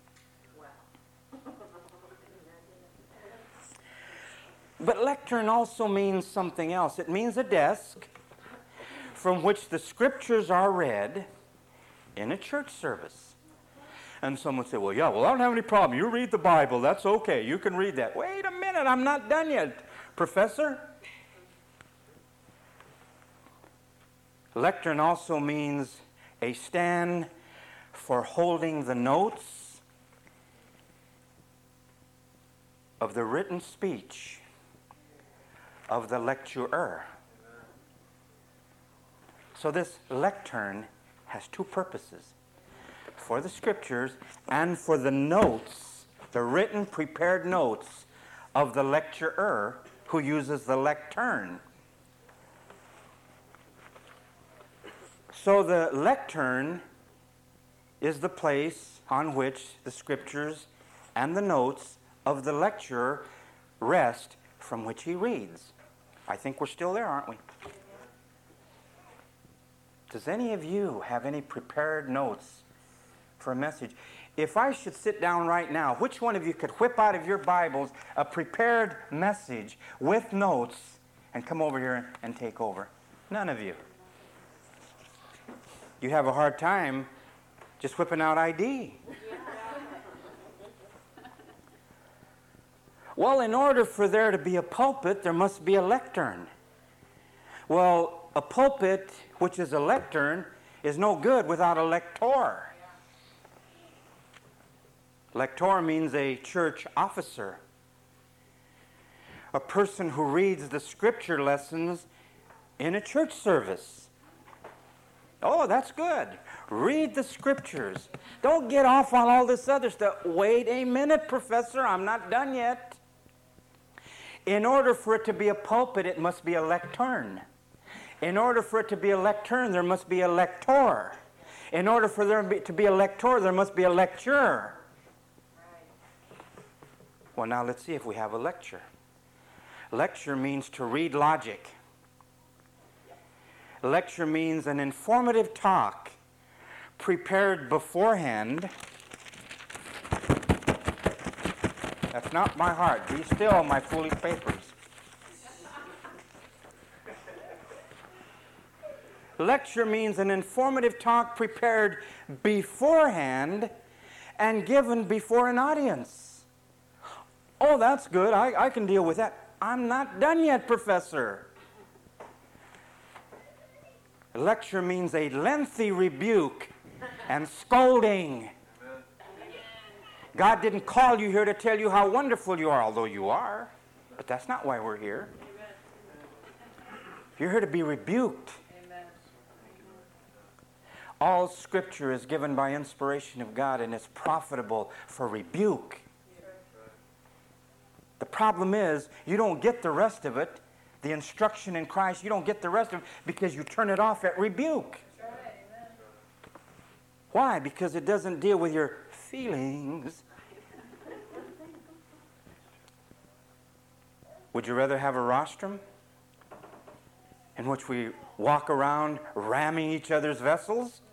But lectern also means something else. It means a desk from which the scriptures are read in a church service. And someone say, well, yeah, well, I don't have any problem. You read the Bible. That's okay. You can read that. Wait a minute. I'm not done yet, Professor. Lectern also means a stand for holding the notes of the written speech of the lecturer. So this lectern has two purposes: for the scriptures and for the notes, the written, prepared notes of the lecturer who uses the lectern. So the lectern is the place on which the scriptures and the notes of the lecturer rest from which he reads. I think we're still there, aren't we? Does any of you have any prepared notes for a message? If I should sit down right now, which one of you could whip out of your Bibles a prepared message with notes and come over here and take over? None of you. You have a hard time just whipping out I D. Well, in order for there to be a pulpit, there must be a lectern. Well, a pulpit, which is a lectern, is no good without a lector. Lector means a church officer, a person who reads the scripture lessons in a church service. Oh, that's good. Read the scriptures. Don't get off on all this other stuff. Wait a minute, professor, I'm not done yet. In order for it to be a pulpit, it must be a lectern. In order for it to be a lectern, there must be a lector. In order for there to be a lector, there must be a lecturer. Well, now let's see if we have a lecture. Lecture means to read logic. Lecture means an informative talk prepared beforehand. That's not my heart. Be still, my foolish papers. Lecture means an informative talk prepared beforehand and given before an audience. Oh, that's good. I, I can deal with that. I'm not done yet, professor. Lecture means a lengthy rebuke and scolding. God didn't call you here to tell you how wonderful you are, although you are. But that's not why we're here. You're here to be rebuked. All Scripture is given by inspiration of God and is profitable for rebuke. The problem is, you don't get the rest of it, the instruction in Christ, you don't get the rest of it because you turn it off at rebuke. Why? Because it doesn't deal with your feelings. Would you rather have a rostrum in which we walk around ramming each other's vessels?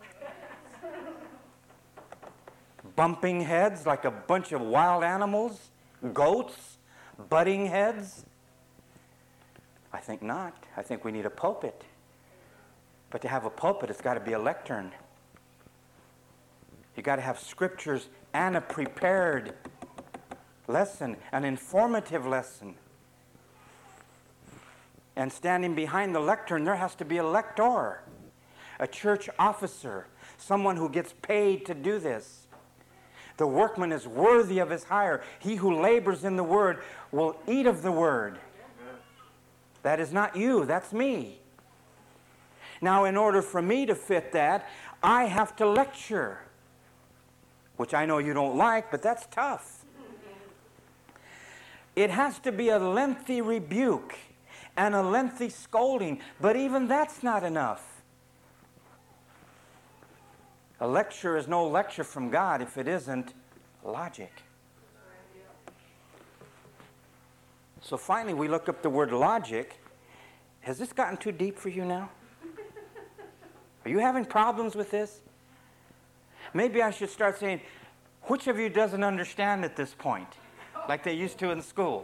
Bumping heads like a bunch of wild animals? Goats? Butting heads? I think not. I think we need a pulpit. But to have a pulpit, it's got to be a lectern. You got to have scriptures and a prepared lesson, an informative lesson. And standing behind the lectern, there has to be a lector, a church officer, someone who gets paid to do this. The workman is worthy of his hire. He who labors in the word will eat of the word. That is not you, that's me. Now, in order for me to fit that, I have to lecture, which I know you don't like, but that's tough. It has to be a lengthy rebuke and a lengthy scolding, but even that's not enough. A lecture is no lecture from God if it isn't logic. So finally, we look up the word logic. Has this gotten too deep for you now? Are you having problems with this? Maybe I should start saying, which of you doesn't understand at this point? Like they used to in school.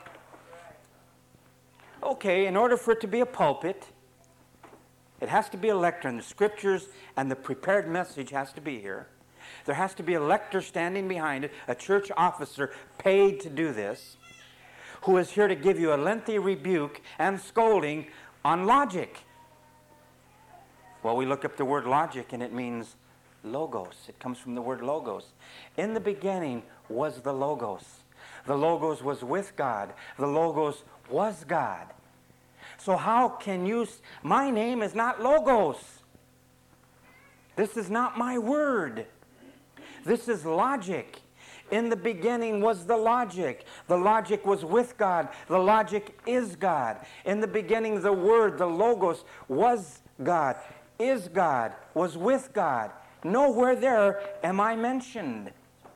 Okay, in order for it to be a pulpit, it has to be a lectern. The scriptures and the prepared message has to be here. There has to be a lector standing behind it, a church officer paid to do this, who is here to give you a lengthy rebuke and scolding on logic. Well, we look up the word logic, and it means logos. It comes from the word logos. In the beginning was the Logos. The Logos was with God. The Logos was God. So how can you... My name is not Logos. This is not my word. This is logic. In the beginning was the logic. The logic was with God. The logic is God. In the beginning, the Word, the Logos, was God, is God, was with God. Nowhere there am I mentioned.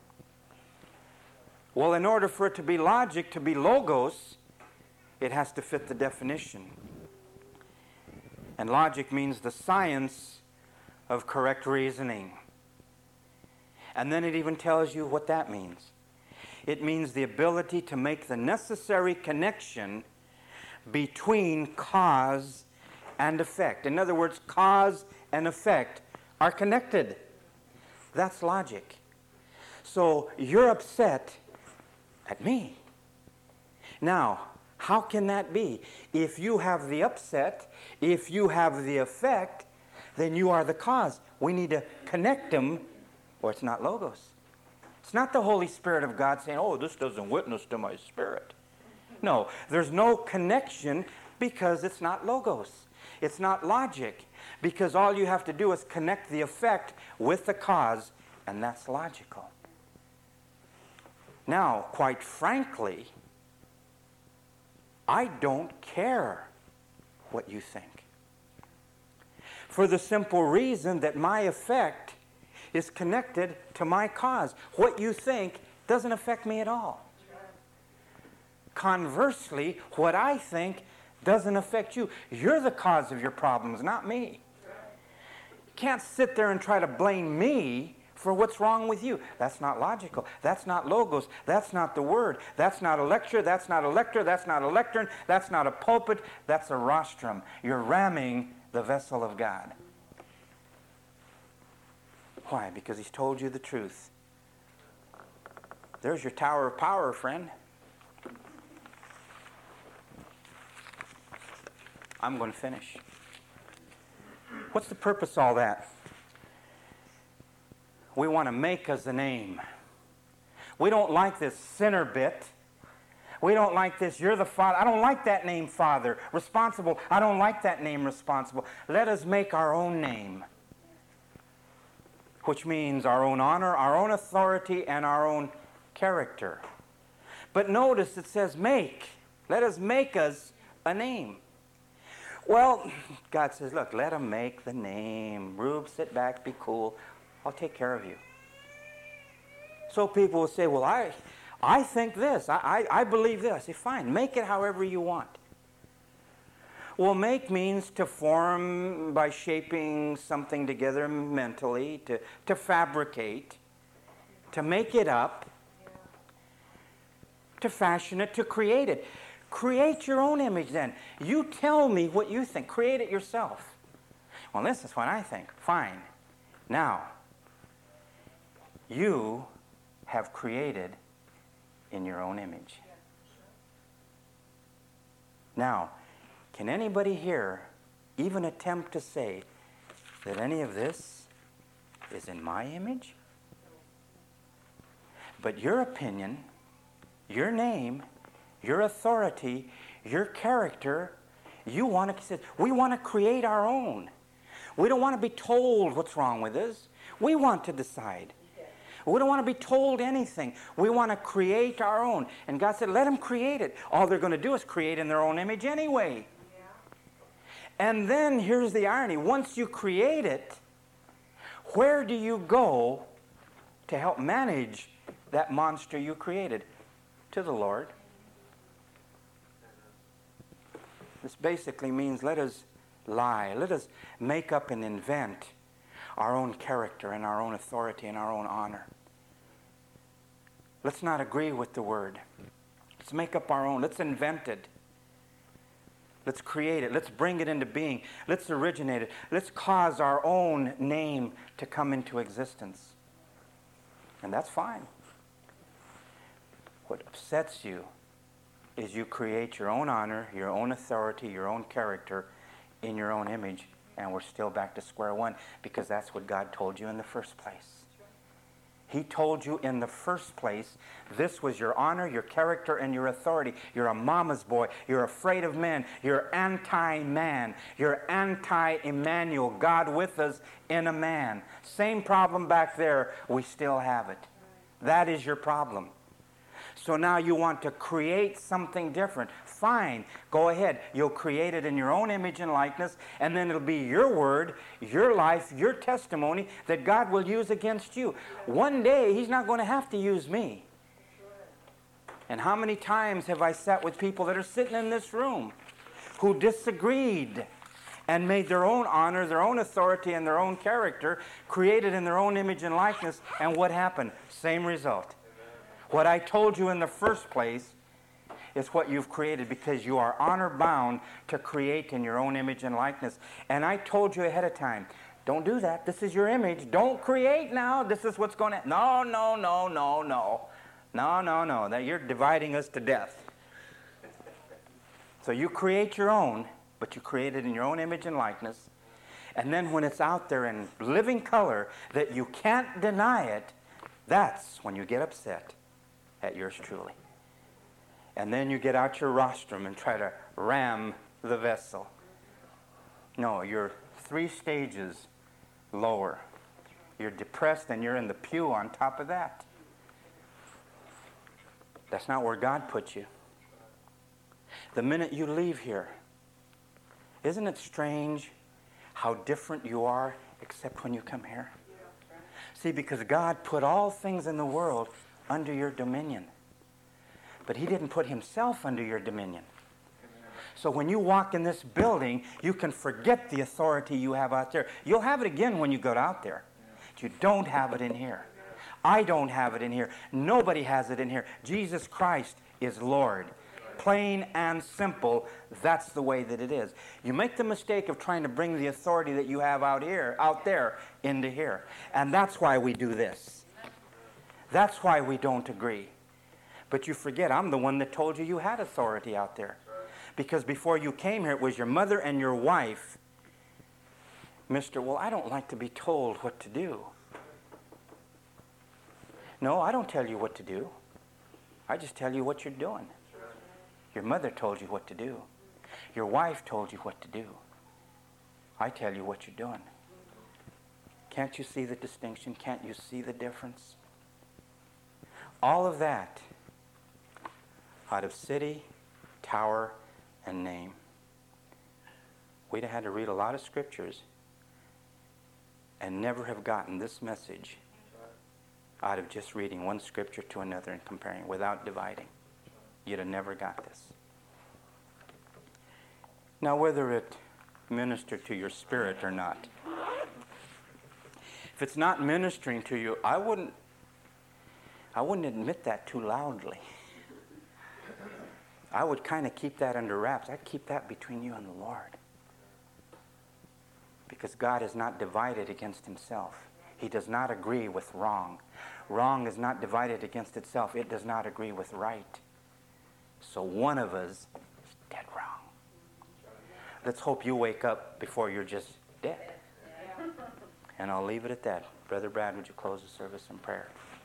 Well, in order for it to be logic, to be Logos, it has to fit the definition. And logic means the science of correct reasoning. And then it even tells you what that means. It means the ability to make the necessary connection between cause and effect. In other words, cause and effect are connected. That's logic. So you're upset at me. Now, how can that be? If you have the upset, if you have the effect, then you are the cause. We need to connect them, or it's not Logos. It's not the Holy Spirit of God saying, oh, this doesn't witness to my spirit. No, there's no connection because it's not Logos. It's not logic, because all you have to do is connect the effect with the cause, and that's logical. Now, quite frankly, I don't care what you think. For the simple reason that my effect is connected to my cause. What you think doesn't affect me at all. Conversely, what I think doesn't affect you. You're the cause of your problems, not me. You can't sit there and try to blame me for what's wrong with you. That's not logical. That's not Logos. That's not the Word. That's not a lecture. That's not a lector. That's not a lectern. That's not a pulpit. That's a rostrum. You're ramming the vessel of God. Why? Because He's told you the truth. There's your tower of power, friend. I'm going to finish. What's the purpose of all that? We want to make us a name. We don't like this sinner bit. We don't like this, you're the Father. I don't like that name, Father. Responsible. I don't like that name, responsible. Let us make our own name. Which means our own honor, our own authority, and our own character. But notice it says make. Let us make us a name. Well, God says, look, let them make the name. Rube, sit back, be cool. I'll take care of you. So people will say, well, I, I think this. I, I, I believe this. I say, fine, make it however you want. Well, make means to form by shaping something together mentally, to, to fabricate, to make it up, to fashion it, to create it. Create your own image then. You tell me what you think. Create it yourself. Well, this is what I think. Fine. Now, you have created in your own image. Now, can anybody here even attempt to say that any of this is in my image? But your opinion, your name, your authority, your character, you want to, we want to create our own. We don't want to be told what's wrong with us. We want to decide. We don't want to be told anything. We want to create our own. And God said, let them create it. All they're going to do is create in their own image anyway. Yeah. And then here's the irony. Once you create it, where do you go to help manage that monster you created? To the Lord. This basically means let us lie. Let us make up and invent our own character and our own authority and our own honor. Let's not agree with the Word. Let's make up our own. Let's invent it. Let's create it. Let's bring it into being. Let's originate it. Let's cause our own name to come into existence. And that's fine. What upsets you is you create your own honor, your own authority, your own character in your own image, and we're still back to square one because that's what God told you in the first place. He told you in the first place this was your honor, your character, and your authority. You're a mama's boy. You're afraid of men. You're anti-man. You're anti-Emmanuel, God with us in a man. Same problem back there. We still have it. That is your problem. So now you want to create something different. Fine, go ahead. You'll create it in your own image and likeness, and then it'll be your word, your life, your testimony that God will use against you. One day, He's not going to have to use me. And how many times have I sat with people that are sitting in this room who disagreed and made their own honor, their own authority, and their own character, created in their own image and likeness, and what happened? Same result. What I told you in the first place is what you've created because you are honor-bound to create in your own image and likeness. And I told you ahead of time, don't do that. This is your image. Don't create now. This is what's going to... No, no, no, no, no. No, no, no. That you're dividing us to death. So you create your own, but you create it in your own image and likeness. And then when it's out there in living color that you can't deny it, that's when you get upset at yours truly. And then you get out your rostrum and try to ram the vessel. No, you're three stages lower. You're depressed and you're in the pew on top of that. That's not where God put you. The minute you leave here, isn't it strange how different you are except when you come here? See, because God put all things in the world under your dominion. But He didn't put Himself under your dominion. So when you walk in this building, you can forget the authority you have out there. You'll have it again when you go out there. But you don't have it in here. I don't have it in here. Nobody has it in here. Jesus Christ is Lord. Plain and simple, that's the way that it is. You make the mistake of trying to bring the authority that you have out here, out there, into here. And that's why we do this. That's why we don't agree. But you forget, I'm the one that told you you had authority out there. Because before you came here, it was your mother and your wife. Mister, well, I don't like to be told what to do. No, I don't tell you what to do. I just tell you what you're doing. Your mother told you what to do. Your wife told you what to do. I tell you what you're doing. Can't you see the distinction? Can't you see the difference? All of that out of city, tower, and name. We'd have had to read a lot of scriptures and never have gotten this message out of just reading one scripture to another and comparing without dividing. You'd have never got this. Now, whether it ministered to your spirit or not, if it's not ministering to you, I wouldn't, I wouldn't admit that too loudly. I would kind of keep that under wraps. I'd keep that between you and the Lord. Because God is not divided against Himself. He does not agree with wrong. Wrong is not divided against itself. It does not agree with right. So one of us is dead wrong. Let's hope you wake up before you're just dead. And I'll leave it at that. Brother Brad, would you close the service in prayer?